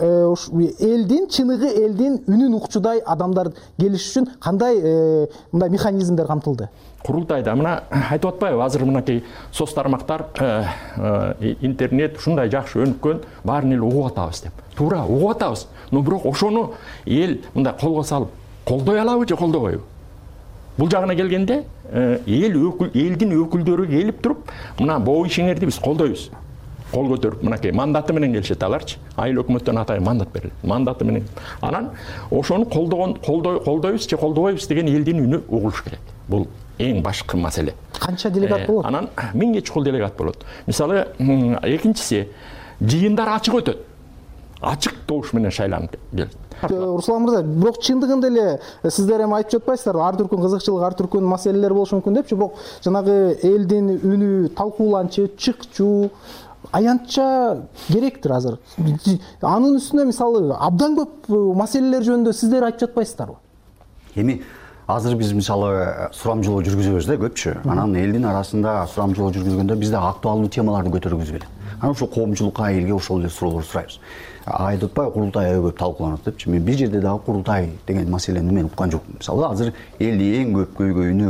элдин чыныгы элдин үнүн укчудай адамдар келиш үчүн кандай мындай механизмдер камтылды? Курултайда мына айтып атпайбы, азыр мынакей соц тармактар, интернет ушундай жакшы өнүккөн, баарын эле угуп атабыз деп. Туура, угуп атабыз. Но бирок ошону эл мындай колго салып колдой алабы же колдобойбу? Бул жагына келгенде, эл өкүл, элдин өкүлдөрү келип туруп, мына боо ишиңерди биз колдойбуз. Кол көтөрүп, мынакей мандаты менен келишет аларчы. Айыл өкмөттөн атайын мандат берилет. Мандаты менен. Анан ошону колдогон, колдой, колдойбуз же колдобойбуз деген элдин үнү угулуш керек. Бул эң башкы маселе. Канча делегат болот? Анан миңге чукул делегат болот. Мисалы, экинчиси, жыйындар ачык өтөт. Ачык добуш менен шайланып келет. Руслан мырза, бирок чындыгында эле сиздер эми айтып жатпайсыздарбы, ар түркүн кызыкчылык, ар түркүн маселелер болушу мүмкүн депчи, бирок жанагы элдин үнү талкууланчу, чыкчу, аянтча керектир азыр. Анын үстүнө мисалы абдан көп маселелер жөнүндө сиздер айтып жатпайсыздарбы? Эми азыр биз мисалы сурамжылоо жүргүзөбүз да көпчү. Анан элдин арасында сурамжылоо жүргүзгөндө бизде актуалдуу темаларды көтөргүбүз келет. Анан ошол коомчулукка элге ошол эле суроолорду сурайбыз. Айтып атпайбы, курултай аябай көп талкууланат депчи. Мен бир жерде дагы курултай деген маселени мен уккан жокмун. Мисалы азыр элди эң көп көйгөйүнү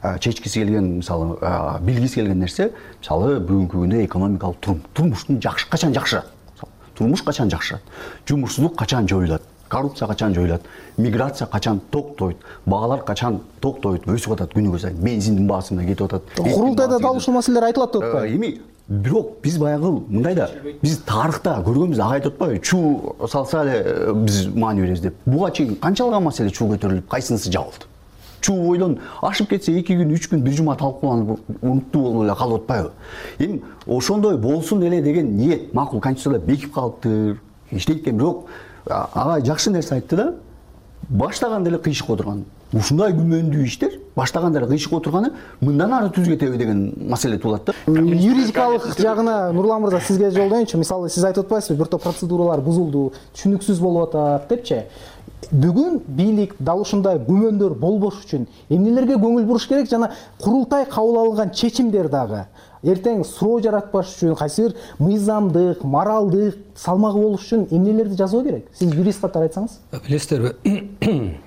чечкиси келген, мисалы билгиси келген нерсе, мисалы бүгүнкү күндө экономикалык турмуштун жакшы качан жакшы, турмуш качан жакшы, жумушсуздук качан жоюлат, коррупция качан жоюлат, миграция качан токтойт, баалар качан токтойт, өсүп атат күнүгө сайын, бензиндин баасы мына кетип атат. Курултайда дал ушул маселелер айтылат деп атпайбы? Эми бирок биз баягы мындайда биз тарыхта көргөнбүз, ага айтып атпайбы, чуу салса эле биз маани беребиз деп. Буга чейин канчалаган маселе чуу көтөрүлүп, кайсынысы жабылды? Чуу ойлон ашып кетсе эки күн, үч күн, бир жума талкууланып унуттуу болуп эле калып атпайбы? Эми ошондой болсун эле деген ниет макул конституцияда бекип калыптыр, иштейт экен, бирок ага жакшы нерсе айтты да, баштаганда эле кыйшык отурган. Ушундай күмөндүү иштер баштаганда эле кыйшык отурганы мындан ары түз кетеби деген маселе туулат да. Юридикалык жагына Нурлан мырза сизге жолдоюнчу. Мисалы сиз айтып атпайсызбы, бир топ процедуралар бузулду, түшүнүксүз болуп атат депчи. Бүгүн бийлик дал ушундай күмөндөр болбош үчүн эмнелерге көңүл буруш керек жана курултай кабыл алынган чечимдер дагы эртең суроо жаратпаш үчүн, кайсы бир мыйзамдык, моралдык салмагы болуш үчүн эмнелерди жасоо керек? Сиз юрист катары айтсаңыз. Билесиздерби,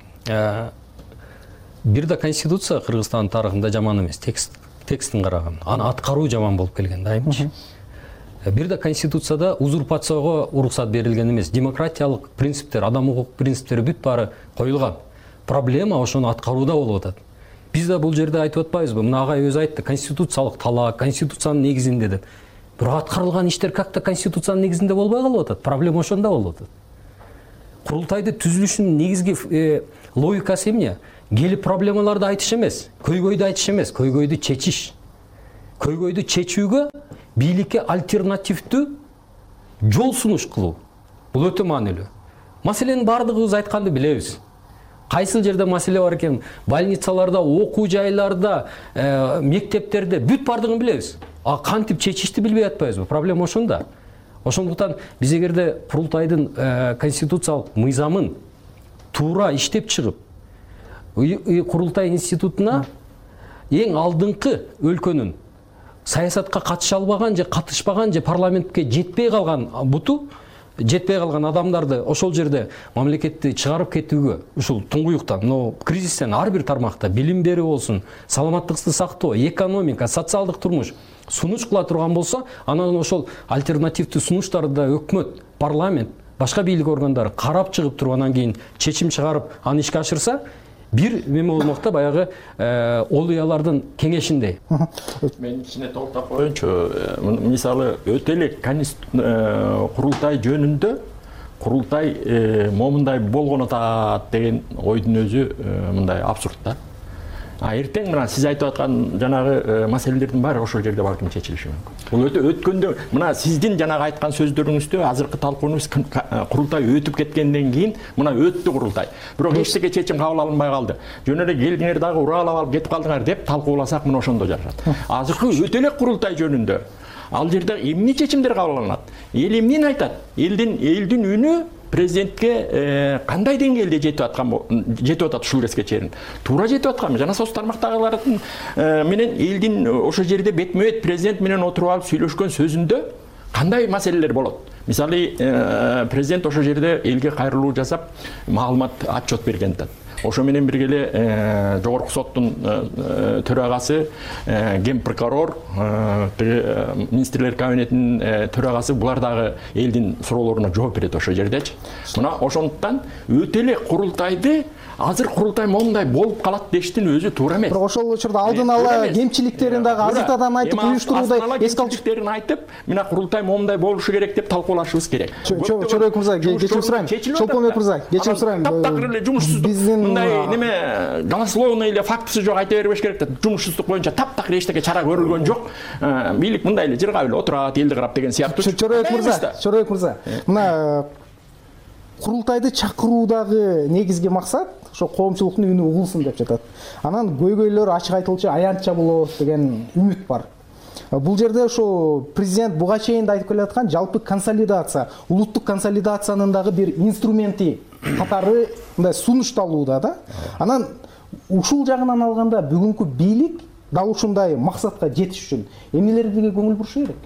бир да конституция Кыргызстандын тарыхында жаман эмес, текст текстин караган. Аны аткаруу жаман болуп келген дайымчы. Бир да конституцияда узурпацияга уруксат берилген эмес. Демократиялык принциптер, адам укук принциптери бүт баары коюлган. Проблема ошону аткарууда болуп атат. Биз да бул жерде айтып атпайбызбы? Мына агай өзү айтты, конституциялык талап, конституциянын негизинде деп. Бирок аткарылган иштер как-то конституциянын негизинде болбой калып атат. Проблема ошондо болуп атат. Курултайды түзүлүшүнүн негизги логикасы эмне? Келип проблемаларды айтыш эмес, көйгөйдү айтыш эмес, көйгөйдү чечиш. Көйгөйдү чечүүгө бийликке альтернативдүү жол сунуш кылуу. Бул өтө маанилүү. Маселенин бардыгыбыз айтканды билебиз. Кайсыл жерде маселе бар экен, больницаларда, окуу жайларда, мектептерде бүт бардыгын билебиз. А кантип чечишти билбей атпайбызбы? Проблема ошондо. Ошондуктан биз эгерде курултайдын конституциялык мыйзамын туура иштеп чыгып, курултай институтуна эң алдыңкы өлкөнүн саясатка катыша албаган же катышпаган же парламентке жетпей калган буту, жетпей калган адамдарды ошол жерде мамлекетти чыгарып кетүүгө, ушул туңгуюктан, но кризистен ар бир тармакта билим берүү болсун, саламаттыкты сактоо, экономика, социалдык турмуш сунуш кыла турган болсо, анан ошол альтернативдүү сунуштарды өкмөт, парламент, башка бийлик органдары карап чыгып тургандан кийин чечим чыгарып, аны ишке ашырса, бир эме болмокта баягы ол уялардын кеңешиндей. Мен ичине толуктап коеюнчу. Мисалы өтө эле курултай жөнүндө курултай момундай болгон атат деген ойдун өзү мындай абсурд да. А эртең мына сиз айтып аткан жанагы маселелердин баары ошол жерде балким чечилиши мүмкүн. Бул өтө өткөндө мына сиздин жанагы айткан сөздөрүңүздө азыркы талкуунубуз курултай өтүп кеткенден кийин мына өттү курултай. Бирок эчтеке чечим кабыл алынбай калды. Жөн эле келдиңер дагы уралап алып кетип калдыңар деп талкууласак мына ошондо жарашат. Азыркы өтө эле курултай жөнүндө ал жерде эмне чечимдер кабыл алынат? Эл эмнени айтат? Элдин элдин үнү президентке кандай деңгээлде жетип аткан жетип атат ушул кезге чейин? Туура жетип атканбы? Жана соц тармактагылардын менен элдин ошол жерде бетме-бет президент менен отуруп алып сүйлөшкөн сөзүндө кандай маселелер болот? Мисалы, президент ошол жерде элге кайрылуу жасап, маалымат отчет берген да. Ошо менен бирге эле жогорку соттун төрагасы, ген прокурор, министрлер кабинетинин төрагасы булар дагы элдин суроолоруна жооп берет ошол жердечи. Мына ошондуктан өтө эле курултайды азыр курултай момундай болуп калат дештин өзү туура эмес. Бирок ошол учурда алдын ала кемчиликтерин дагы азыртадан айтып, уюштуруудай эске алып кемчиликтерин айтып, мына курултай момундай болушу керек деп талкуулашыбыз керек. Чоройк мырза, кечирим сурайм. Шолпонбек мырза, кечирим сурайм. Таптакыр эле жумушсуздук. Мындай неме голословный эле фактысы жок айта бербеш керек да. Жумушсуздук боюнча таптакыр эчтеке чара көрүлгөн жок. Бийлик мындай эле жыргап эле отурат, элди карап деген сыяктуу. Чоройк мырза, Чоройк мырза. Мына курултайды чакыруудагы негизги максат ошо коомчулуктун үнү угулсун деп жатат. Анан көйгөйлөр ачык айтылчу аянтча болот деген үмүт бар. Бул жерде ошо президент буга чейин да айтып келаткан жалпы консолидация, улуттук консолидациянын дагы бир инструменти катары мындай сунушталууда да. Анан ушул жагынан алганда бүгүнкү бийлик дал ушундай максатка жетиш үчүн эмнелерге көңүл бурушу керек?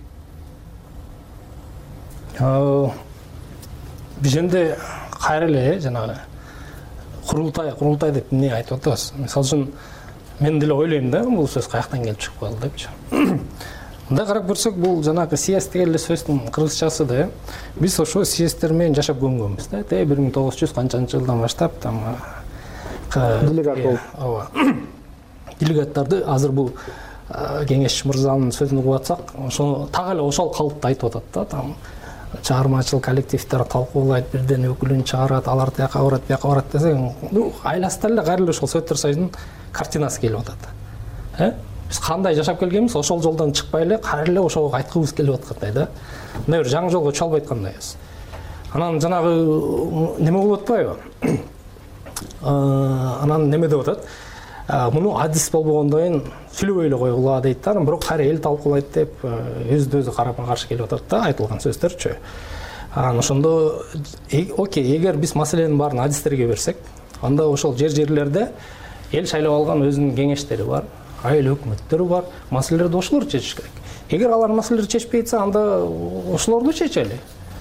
Биз энди кайра эле жанагы курултай курултай деп эмне айтып атабыз? Мисалы үчүн мен деле ойлойм да, бул сөз каяктан келип чыгып калды депчи. Мындай карап көрсөк, бул жанагы съезд деген эле сөздүн кыргызчасы да. Биз ошо съезддер менен жашап көнгөнбүз да. Те бир миң тогуз жүз канчанчы жылдан баштап там делегат болуп. Ооба. Делегаттарды азыр бул кеңешчи мырзанын сөзүн угуп атсак, ошону так эле ошол калыпта айтып атат да. Там чыгармачыл коллективдер талкуулайт, бирден өкүлүн чыгарат, алар тияка барат, бияка барат десең, ну айласында эле кайра эле ошол Советтер Союзунун картинасы келип атат. Э? Биз кандай жашап келгенбиз, ошол жолдон чыкпай эле кайра эле ошого кайткыбыз келип аткандай да. Мындай бир жаңы жолго чыга албай аткандайбыз. Анан жанагы неме болуп атпайбы? Анан неме деп атат? Муну адис болбогондойн сүйлөбөй эле койгула дейт да. Бирок кайра эл талкуулайт деп өзү өзү карапма каршы келип атат да, айтылган сөздөрчү. Анан ошондо окей, эгер биз маселенин баарын адистерге берсек, анда ошол жер-жерлерде эл шайлап алган өзүнүн кеңештери бар, айыл өкмөттөрү бар, маселелерди ошолор чечиш керек. Эгер алар маселелерди чечпей атса, анда ошолорду чечели.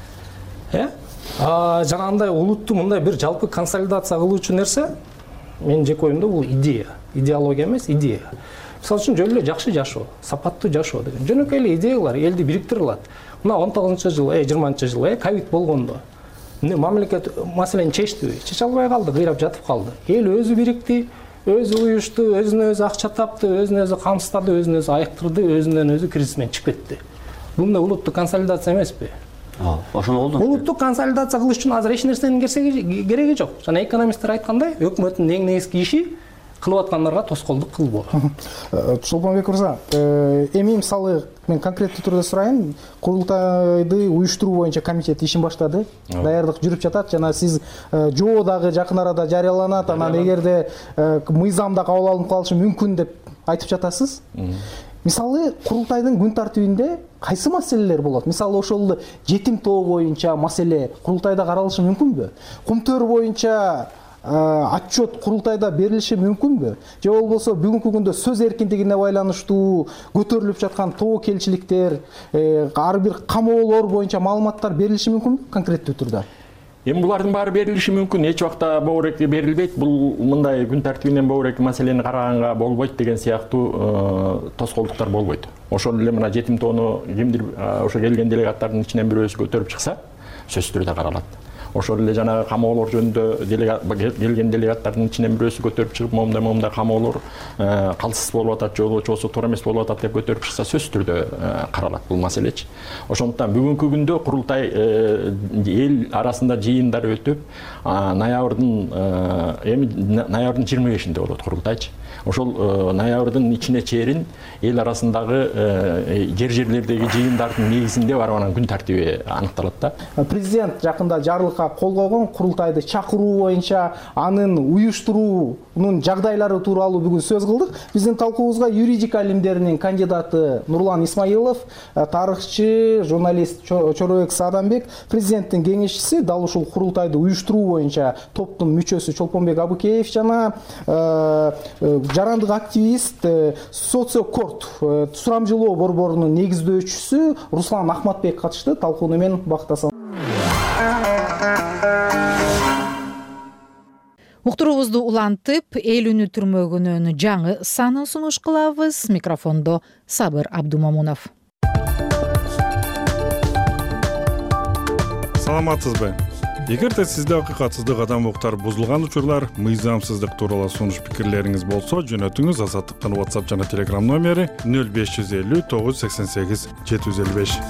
Э? А жанагындай улутту мындай бир жалпы консолидация кылуучу нерсе, менин жеке оюмда бул идея. Идеология эмес, идея. Мисалы үчүн жөн эле жакшы жашоо, сапаттуу жашоо деген. Жөнөкөй эле идеялар элди бириктире алат. Мына он тогузунчу жыл, э жыйырманчы жыл, э ковид болгондо мамлекет маселени чечтиби? Чече албай калды, кыйрап жатып калды. Эл өзү бирикти, өзү уюшту, өзүнө өзү акча тапты, өзүнө өзү камсыздады, өзүнө өзү айыктырды, өзүнөн өзү кризис менен чыгып кетти. Бул мына улуттук консолидация эмеспи? Ошону болду. Улуттук консолидация кылыш үчүн азыр эч нерсенин кереги жок. Жана экономисттер айткандай, өкмөттүн эң негизги иши кылып аткандарга тоскоолдук кылбоо. Чолпонбек мырза, эми мисалы мен конкреттүү түрдө сурайын, курултайды уюштуруу боюнча комитет ишин баштады. Даярдык жүрүп жатат. Жана сиз жоо дагы жакын арада жарыяланат. Анан эгерде мыйзам да кабыл алынып калышы мүмкүн деп айтып жатасыз. Мисалы курултайдын күн тартибинде кайсы маселелер болот? Мисалы ошол жетим тоо боюнча маселе курултайда каралышы мүмкүнбү? Кумтөр боюнча отчет курултайда берилиши мүмкүнбү? Же болбосо бүгүнкү күндө сөз эркиндигине байланыштуу көтөрүлүп жаткан тобокелчиликтер, ар бир камоолор боюнча маалыматтар берилиши мүмкүнбү конкреттүү түрдө? Эми булардын баары берилиши мүмкүн. Эч убакта боорекке берилбейт. Бул мындай күн тартибинен боорек маселени караганга болбойт деген сыяктуу тоскоолдуктар болбойт. Ошол эле мына жетим тоону кимдир ошо келген делегаттардын ичинен бирөөсү көтөрүп чыкса, сөзсүз түрдө каралат. Ошол эле жана камоолор жөнүндө келген делегаттардын ичинен бирөөсү көтөрүп чыгып, момундай момундай камоолор калсыз болуп атат, же болбосо туура эмес болуп атат деп көтөрүп чыкса, сөзсүз түрдө каралат бул маселечи. Ошондуктан бүгүнкү күндө курултай эл арасында жыйындар өтүп, ноябрдын эми ноябрдын жыйырма бешинде болот курултайчы. Ошол ноябрдын ичине чейин эл арасындагы жер-жерлердеги жыйындардын негизинде барып анан күн тартиби аныкталат да. Президент жакында жарлыкка кол койгон, курултайды чакыруу боюнча анын уюштуруунун жагдайлары тууралуу бүгүн сөз кылдык. Биздин талкуубузга юридика илимдеринин кандидаты Нурлан Исмаилов, тарыхчы, журналист Чорубек Саадамбек, президенттин кеңешчиси, дал ушул курултайды уюштуруу боюнча топтун мүчөсү Чолпонбек Абыкеев жана жарандык активист, социокорт сурамжылоо борборунун негиздөөчүсү Руслан Ахматбек катышты. Талкууну мен Бактасан. Уктуруубузду улантып, эл үнү түрмөгүнүн жаңы санын сунуш кылабыз. Микрофондо Сабыр Абдумамунов. Саламатсызбы? Эгерде сизде акыйкатсыздык, адам укуктары бузулган учурлар, мыйзамсыздык тууралуу сунуш пикирлериңиз болсо, жөнөтүңүз. Азаттыктын WhatsApp жана Telegram номери нөл беш жүз элүү тогуз жүз сексен сегиз жети жүз элүү беш.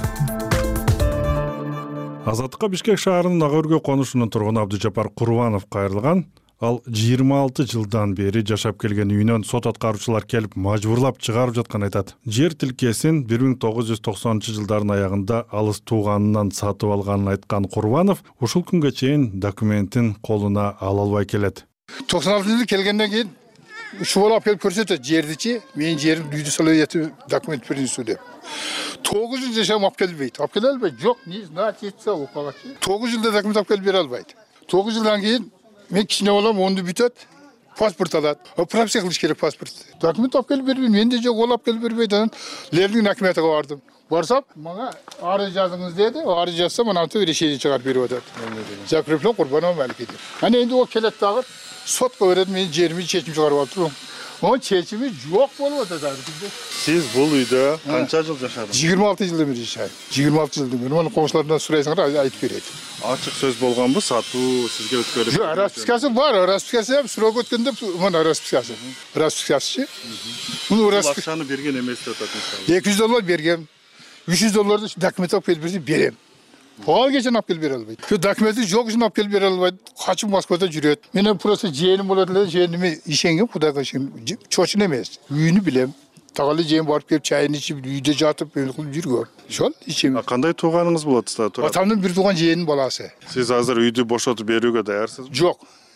Азаттыкка Бишкек шаарынын Ак өргө конушунун тургуну Абдыжапар Курбанов кайрылган. Ал жыйырма алты жылдан бери жашап келген үйүнөн сот аткаруучулар келип мажбурлап чыгарып жатканын айтат. Жер тилкесин бир миң тогуз жүз токсонунчу жылдардын аягында алыс тууганынан сатып алганын айткан Курбанов ушул күнгө чейин документин колуна ала албай келет. токсон алтынчы жылы келгенден кийин ушул алып келип көрсөтөт жердичи, менин жерим үйдү салып этип документ беринсүү деп. тогуз жыл жашап алып келбейт. Алып келе албайт. Жок, не знать етсе окугачы. тогуз жылда документ алып келип бере албайт. тогуз жылдан кийин мен кичине болом, онду бүтөт, паспорт алат. Прописка кылыш керек паспорт. Документ алып келип бербейм, менде жок, ол алып келип бербейт. Анан Лердин акиметиге бардым. Барсам, мага арыз жазыңыз деди. Арыз жазсам, анантип решение чыгарып берип атат. Закреплен Курбанов Малики деп. Ана энди ол келет дагы сотко берет, мен жеримди чечим чыгарып алып турам. Onun çeçimi yok болуп атат бизде. Siz бул үйдө канча жыл жашадыңыз? жыйырма алты жылдан бери жашайм. жыйырма алты жылдан бeri. Мына коңшулардан сурайсаңар айтып берет. Ачык сөз болгонбу, сатуу сизге өткөрүп? Жок, распискасы бар, распискасы ham срок өткөндө мына распискасы. Распискасы. Муну распискасы акчаны берген эмес деп атат мисалы. эки жүз доллар бергем. үч жүз долларды документ алып келип берсе берем. Пол кечен алып келип бере албайт. Şu документи жок үчүн алып келип бере албайт. Качып Москвада жүрөт. Менен просто жээним болот эле, жээниме ишенгем, Кудайга ишенгем. Чочун эмес. Үйүнү билем. Тагалы жээм барып келип чайын ичип, үйдө жатып, эл кылып жүргөн. Ошол ичем. Кандай тууганыңыз болот сизде? Атамдын бир тууган жээнин баласы. Сиз азыр үйдү бошотуп берүүгө даярсызбы? Жок.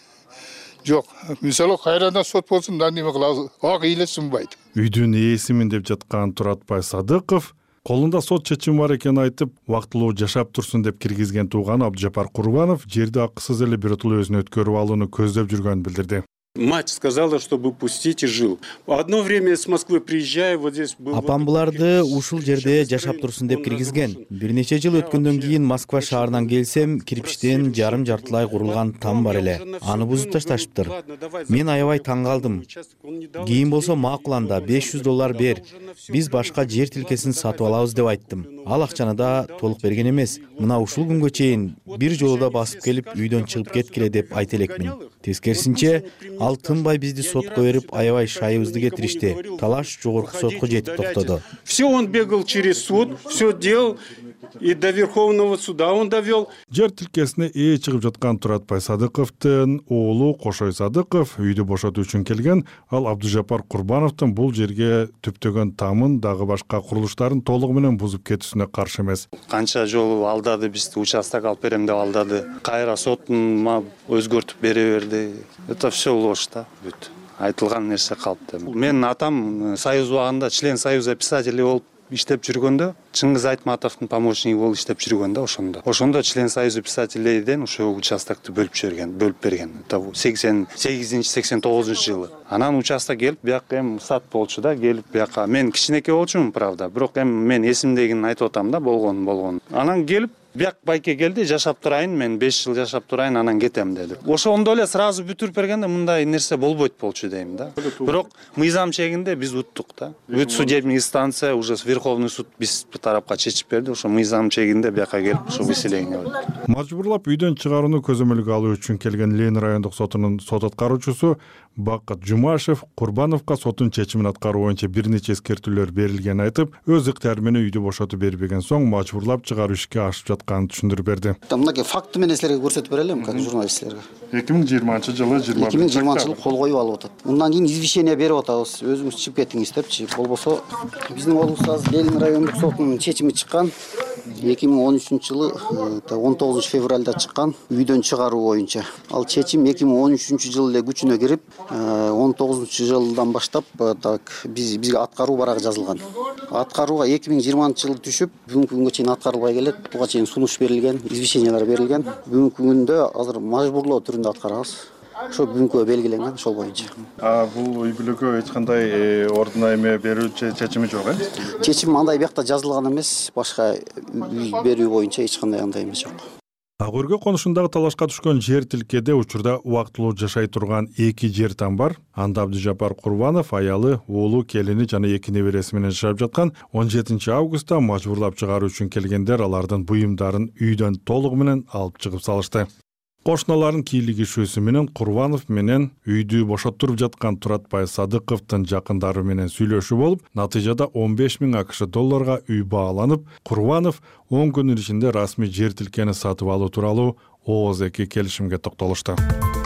Жок. Мисалы кайрадан сот болсун, мындан неме кылабыз? Ак ыйлы сынбайт. Үйдүн ээсимин деп жаткан Туратбай Садыков колунда сот чечими бар экенин айтып, убактылуу жашап турсун деп киргизген тууганы Абдыжапар Курбанов жерди акысыз эле биротоло өзүнө өткөрүп алууну көздөп жүргөнүн билдирди. Мать сказала, чтобы пустить, и жил. Одно время с Москвы приезжая, вот здесь был... Апам буларды ушул жерде жашап турсун деп киргизген. Бир нече жыл өткөндөн кийин Москва шаарынан келсем, кирпичтен жарым жартылай курулган там бар эле. Аны бузуп ташташыптыр. Мен аябай таң калдым. Кийин болсо макуланда беш жүз доллар бер. Биз башка жер тилкесин сатып алабыз деп айттым. Ал акчаны да толук берген эмес. Мына ушул күнгө чейин бир жолу басып келип үйдөн чыгып кеткиле деп айта элекмин. Тескерисинче, ал тынбай бизди сотко берип, аябай шайыбызды кетиришти. Талаш жогорку сотко жетип токтоду. Все он бегал через суд, все делал, и до Верховного суда он довел. Жер тилкесине ээ чыгып жаткан Туратбай Садыковдун уулу Кошой Садыков үйдү бошотуу үчүн келген, ал Абдыжапар Курбановдун бул жерге түптөгөн тамын дагы башка курулуштарын толугу менен бузуп кетүүсүнө каршы эмес. Канча жолу алдады, бизди участок алып берем деп алдады. Кайра сотун өзгөртүп бере берди. Это все ложь да, бүт. Айтылган нерсе калыпты. Менин атам Союз убагында член Союза писателей болуп иштеп жүргөндө, Чыңгыз Айтматовдун помощниги болуп иштеп жүргөндө ошондо. Ошондо член Союза писателейден ошо участокты бөлүп берген, бөлүп берген. Это сексен сегизинчи сексен тогузунчу жылы. Анан участок келип, бияка эми сат болчу да, келип бияка. Мен кичинекей болчумун, правда, бирок эми мен эсимдегини айтып атам да, болгон болгон. Анан келип бияк байке келди, жашап турайын, мен беш жыл жашап турайын, анан кетем деди. Ошондо эле сразу бүтүрүп бергенде мындай нерсе болбойт болчу дейм да. Бирок мыйзам чегинде биз уттук да. Бүт судебный инстанция, уже Верховный суд биз тарапка чечип берди, ошо мыйзам чегинде бияка келип ошо выселение болду. Мажбурлап үйдөн чыгарууну көзөмөлгө алуу үчүн келген Ленин райондук сотунун сот аткаруучусу Бакыт Жумашев Курбановго соттун чечимин аткаруу боюнча бир нече эскертүүлөр берилгенин айтып, өз ыктыяры менен үйдү бошотуп бербеген соң мажбурлап чыгаруу ишке ашып жатканын түшүндүрүп берди. Мынакей факты менен силерге көрсөтүп берелим, как журналисттерге. эки миң жыйырманчы жылы жыйырма эки миң жыйырманчы жылы кол коюп алып атат. Мындан кийин извещение берип атабыз, өзүңүз чыгып кетиңиз депчи. Болбосо биздин облустагы Ленин райондук сотунун чечими чыккан. эки миң он үчүнчү жылы он тогузунчу февралда чыккан үйдөн чыгаруу боюнча. Ал чечим эки миң он үчүнчү жылы эле күчүнө кирип, он тогузунчу жылдан баштап так биз бизге аткаруу барагы жазылган. Аткарууга эки миң жыйырманчы жылы түшүп, бүгүнкү күнгө чейин аткарылбай келет. Буга чейин сунуш берилген, извещениялар берилген. Бүгүнкү күндө азыр мажбурлоо түрүндө аткарабыз. Ошо бүгүнкү белгиленген, ошол боюнча. А бул үй бүлөгө эч кандай ордуна эме берүү чечими жок э? Чечим андай биякта жазылган эмес, башка үй берүү боюнча эч кандай андай эмес жок. Ак өргө конушундагы талашка түшкөн жер тилкеде учурда убактылуу жашай турган эки жер там бар. Анда Абдыжапар Курбанов аялы, уулу, келини жана эки небереси менен жашап жаткан. он жетинчи августта мажбурлап чыгаруу үчүн келгендер алардын буюмдарын үйдөн толугу менен алып чыгып салышты. Кошуналардын кийлигишүүсү менен Курбанов менен үйдү бошоттуруп жаткан Туратбай Садыковдун жакындары менен сүйлөшүү болуп, натыйжада он беш миң акш долларга үй бааланып, Курбанов он күнүн ичинде расмий жер тилкени сатып алуу тууралуу ооз эки келишимге токтолушту.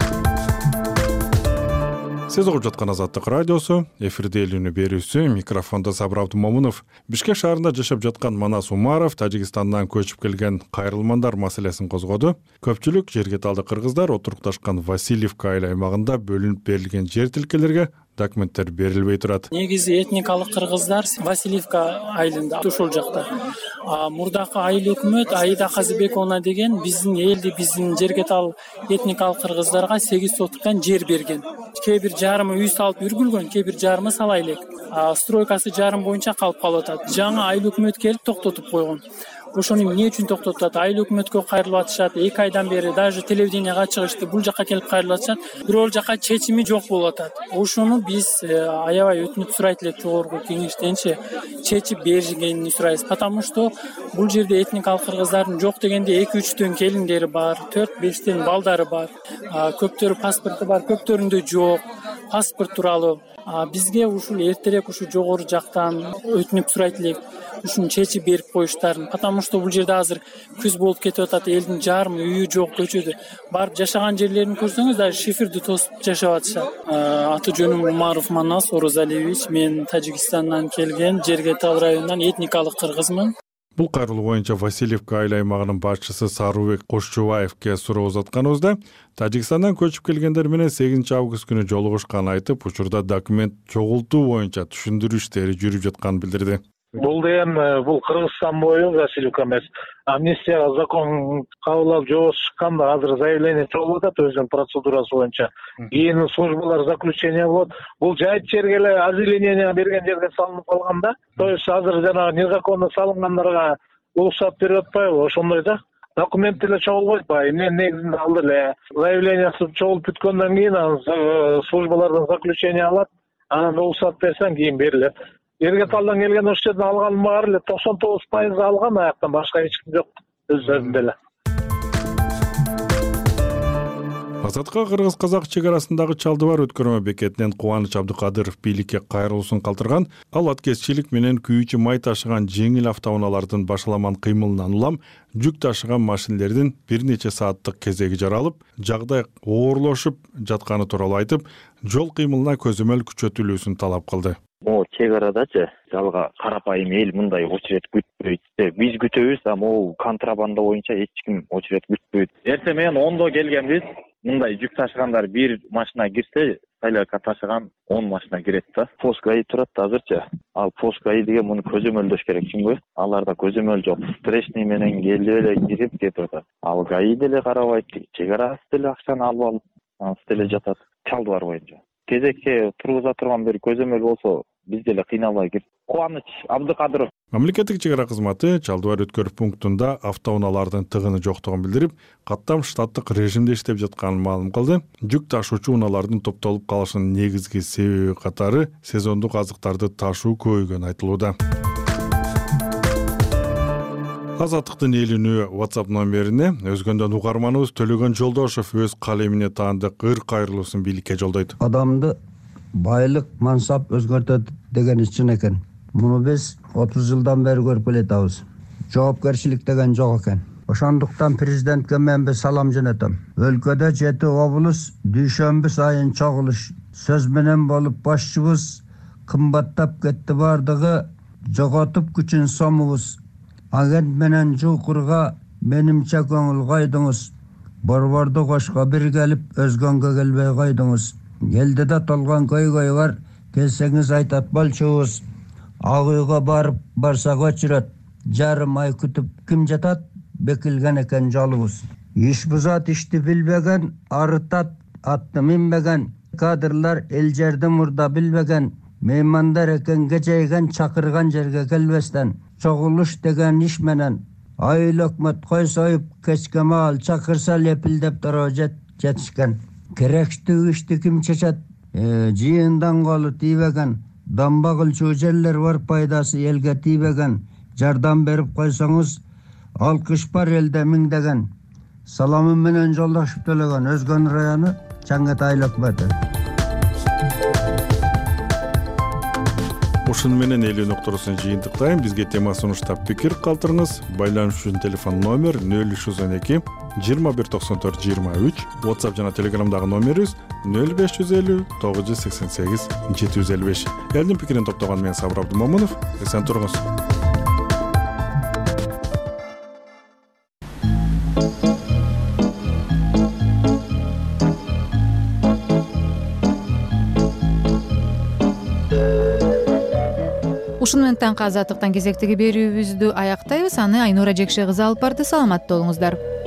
Сиз угуп жаткан Азаттык радиосу, эфирде эл үнү берүүсү, микрофондо Сабыр Абдумомунов. Бишкек шаарында жашап жаткан Манас Умаров Тажикстандан көчүп келген кайрылмандар маселесин козгоду. Көпчүлүк жерге талды кыргыздар отурукташкан Васильевка айыл аймагында бөлүнүп берилген жер тилкелерге документтер берилбей турат. Негизи этникалык кыргыздар Васильевка айылында ушул жакта. Мурдакы айыл өкмөт Аида Казыбековна деген биздин элди, биздин жерге тал этникалык кыргыздарга сегиз соттуктан жер берген. Кээ бир жарымы үй салып үргүлгөн, кээ бир жарымы сала элек. Стройкасы жарым боюнча калып калып атат. Жаңы айыл өкмөт келип токтотуп койгон. ошону эмне үчүн токтотуп атат? Айыл өкмөткө кайрылып атышат. эки айдан бери даже телевиденияга чыгышты. Бул жака келип кайрылып атышат. Бирок жака чечими жок болуп атат. Ошону биз аябай өтүнүп сурайт элек жогорку кеңештенчи чечип бергенин сурайбыз. Потому что бул жерде этникалык кыргыздардын жок дегенде эки үчтөн келиндери бар, төрт бештен балдары бар. Көптөрү паспорту бар, көптөрүндө жок. Паспорт тууралуу бизге ушул эртерээк ушу жогору жактан өтүнүп сурайт элек ушуну чечип берип коюштарын. Потому что бул жерде азыр күз болуп кетип атат, элдин жарымы үйү жок көчөдө. Барып жашаган жерлерин көрсөңүз, даже шиферди тосуп жашап атышат. Аты жөнүм Умаров Манас Орозалиевич, мен Тажикстандан келген, Жергетал районунан этникалык кыргызмын. Бул кайрылуу боюнча Васильевка айыл аймагынын башчысы Сарыбек Кошчубаевке суроо узатканыбызда Тажикстандан көчүп келгендер менен сегизинчи август күнү жолугушканын айтып, учурда документ чогултуу боюнча түшүндүрүү иштери жүрүп жатканын билдирди. Бул деген бул Кыргызстан бою Васильевка эмес. Амнистияга закон кабыл алып жобосу чыкканда азыр заявление чогулуп атат өзүнүн процедурасы боюнча. Кийин службалар заключение болот. Бул жайыт жерге эле озеленение берген жерге салынып калганда, то есть азыр жанагы незаконно салынгандарга уруксат берип атпайбы, ошондой да. Документ деле чогулбойт баягы. Эмне негизинде ал деле заявлениясы чогулуп бүткөндөн кийин службалардан заключение алат, анан уруксат берсең кийин берилет. Жергеталдан келген ошол жерден алганым баары эле токсон тогуз пайыз алган, аяктан башка эч ким жок өздөрүндө эле. Азатка кыргыз-казак чек арасындагы Чалдыбар өткөрмө бекетинен Кубаныч Абдыкадыров бийликке кайрылуусун калтырган. Ал аткезчилик менен күйүүчү май ташыган жеңил автоунаалардын башаламан кыймылынан улам жүк ташыган машинелердин бир нече сааттык кезеги жаралып, жагдай оорлошуп жатканы тууралуу айтып, жол кыймылына көзөмөл күчөтүлүүсүн талап кылды. Могу чек арадачы жалга карапайым эл мындай очерет күтпөйт. Биз күтөбүз, а могу контрабанда боюнча эч ким очерет күтпөйт. Эртең менен ондо келгенбиз, мындай жүк ташыгандар бир машина кирсе, Тайлакка ташыган он машина кирет да. Пост ГАИ турат азырчы. Ал пост ГАИ деген муну көзөмөлдөш керек чүнбү? Аларда көзөмөл жок. Встречный менен келип эле кирип кетип атат. Ал ГАИ деле карабайт, чек арасы деле акчаны алып алып, анысы деле жатат. Чалдыбар боюнча. Кезекке тургуза турган бир көзөмөл болсо, биз деле кыйналбай кирип. Кубаныч Абдыкадыров. Мамлекеттик чек ара кызматы Чалдыбар өткөрүү пунктунда автоунаалардын тыгыны жоктугун билдирип, каттам штаттык режимде иштеп жатканын маалым кылды. Жүк ташуучу унаалардын топтолуп калышынын негизги себеби катары сезондук азыктарды ташуу көбөйгөнү айтылууда. Азаттыктын элүүнү WhatsApp номерине өзгөндөн угарманыбыз Төлөгөн Жолдошов өз калемине таандык ыр кайрылуусун бийликке жолдойт. Адамды байлык, мансап өзгөртөт деген чын экен. Муну биз отуз жылдан бери көрүп келатабыз. Жоопкерчилик деген жок экен. Ошондуктан президентке мен бир салам жөнөтөм. Өлкөдө жети облус дүйшөмбү сайын чогулуш сөз менен болуп башчыбыз кымбаттап кетти бардыгы, жоготуп күчүн сомубуз. Агент менен жуукурга менимче көңүл койдуңуз. Борборду кошко бир келип, өзгөнгө келбей койдуңуз. Элде да толгон көйгөй бар, келсеңиз айтат болчубуз. Ак үйгө барып барсак өчүрөт. Жарым ай күтүп ким жатат? Бекилген экен жолубуз. Иш бузат, ишти билбеген, арытат, атты минбеген. Кадрлар эл жерди мурда билбеген. Меймандар экен кечейген, чакырган жерге келбестен. Чогулуш деген иш менен айыл өкмөт кой союп, кечке маал чакырса лепилдеп туруу жетишкен. Керектүү ишти ким чечет? Жыйындан колу тийбеген. Дамба кылчу жерлер бар, пайдасы элге тийбеген. Жардам берип койсоңуз, алкыш бар элде миңдеген. Саламым менен Жолдошов Төлөгөн, Өзгөн району, Чаңгат айыл өкмөтү. Ушун менен элүү нокторусун жыйынтыктайм. Бизге тема сунуштап пикир калтырыңыз. Байланыш үчүн телефон номер нөл үч жүз он эки жыйырма бир токсон төрт жыйырма үч. WhatsApp жана Telegramдагы номерибиз нөл беш жүз элүү тогуз жүз сексен сегиз жети жүз элүү беш. Элдин пикирин топтогон мен Сабыр Абдымомунов. Эсен туруңуз. Ушун менен таңкы азаттыктан кезектеги берүүбүздү аяктайбыз. Аны Айнура Жекше кызы алып барды. Саламатта болуңуздар.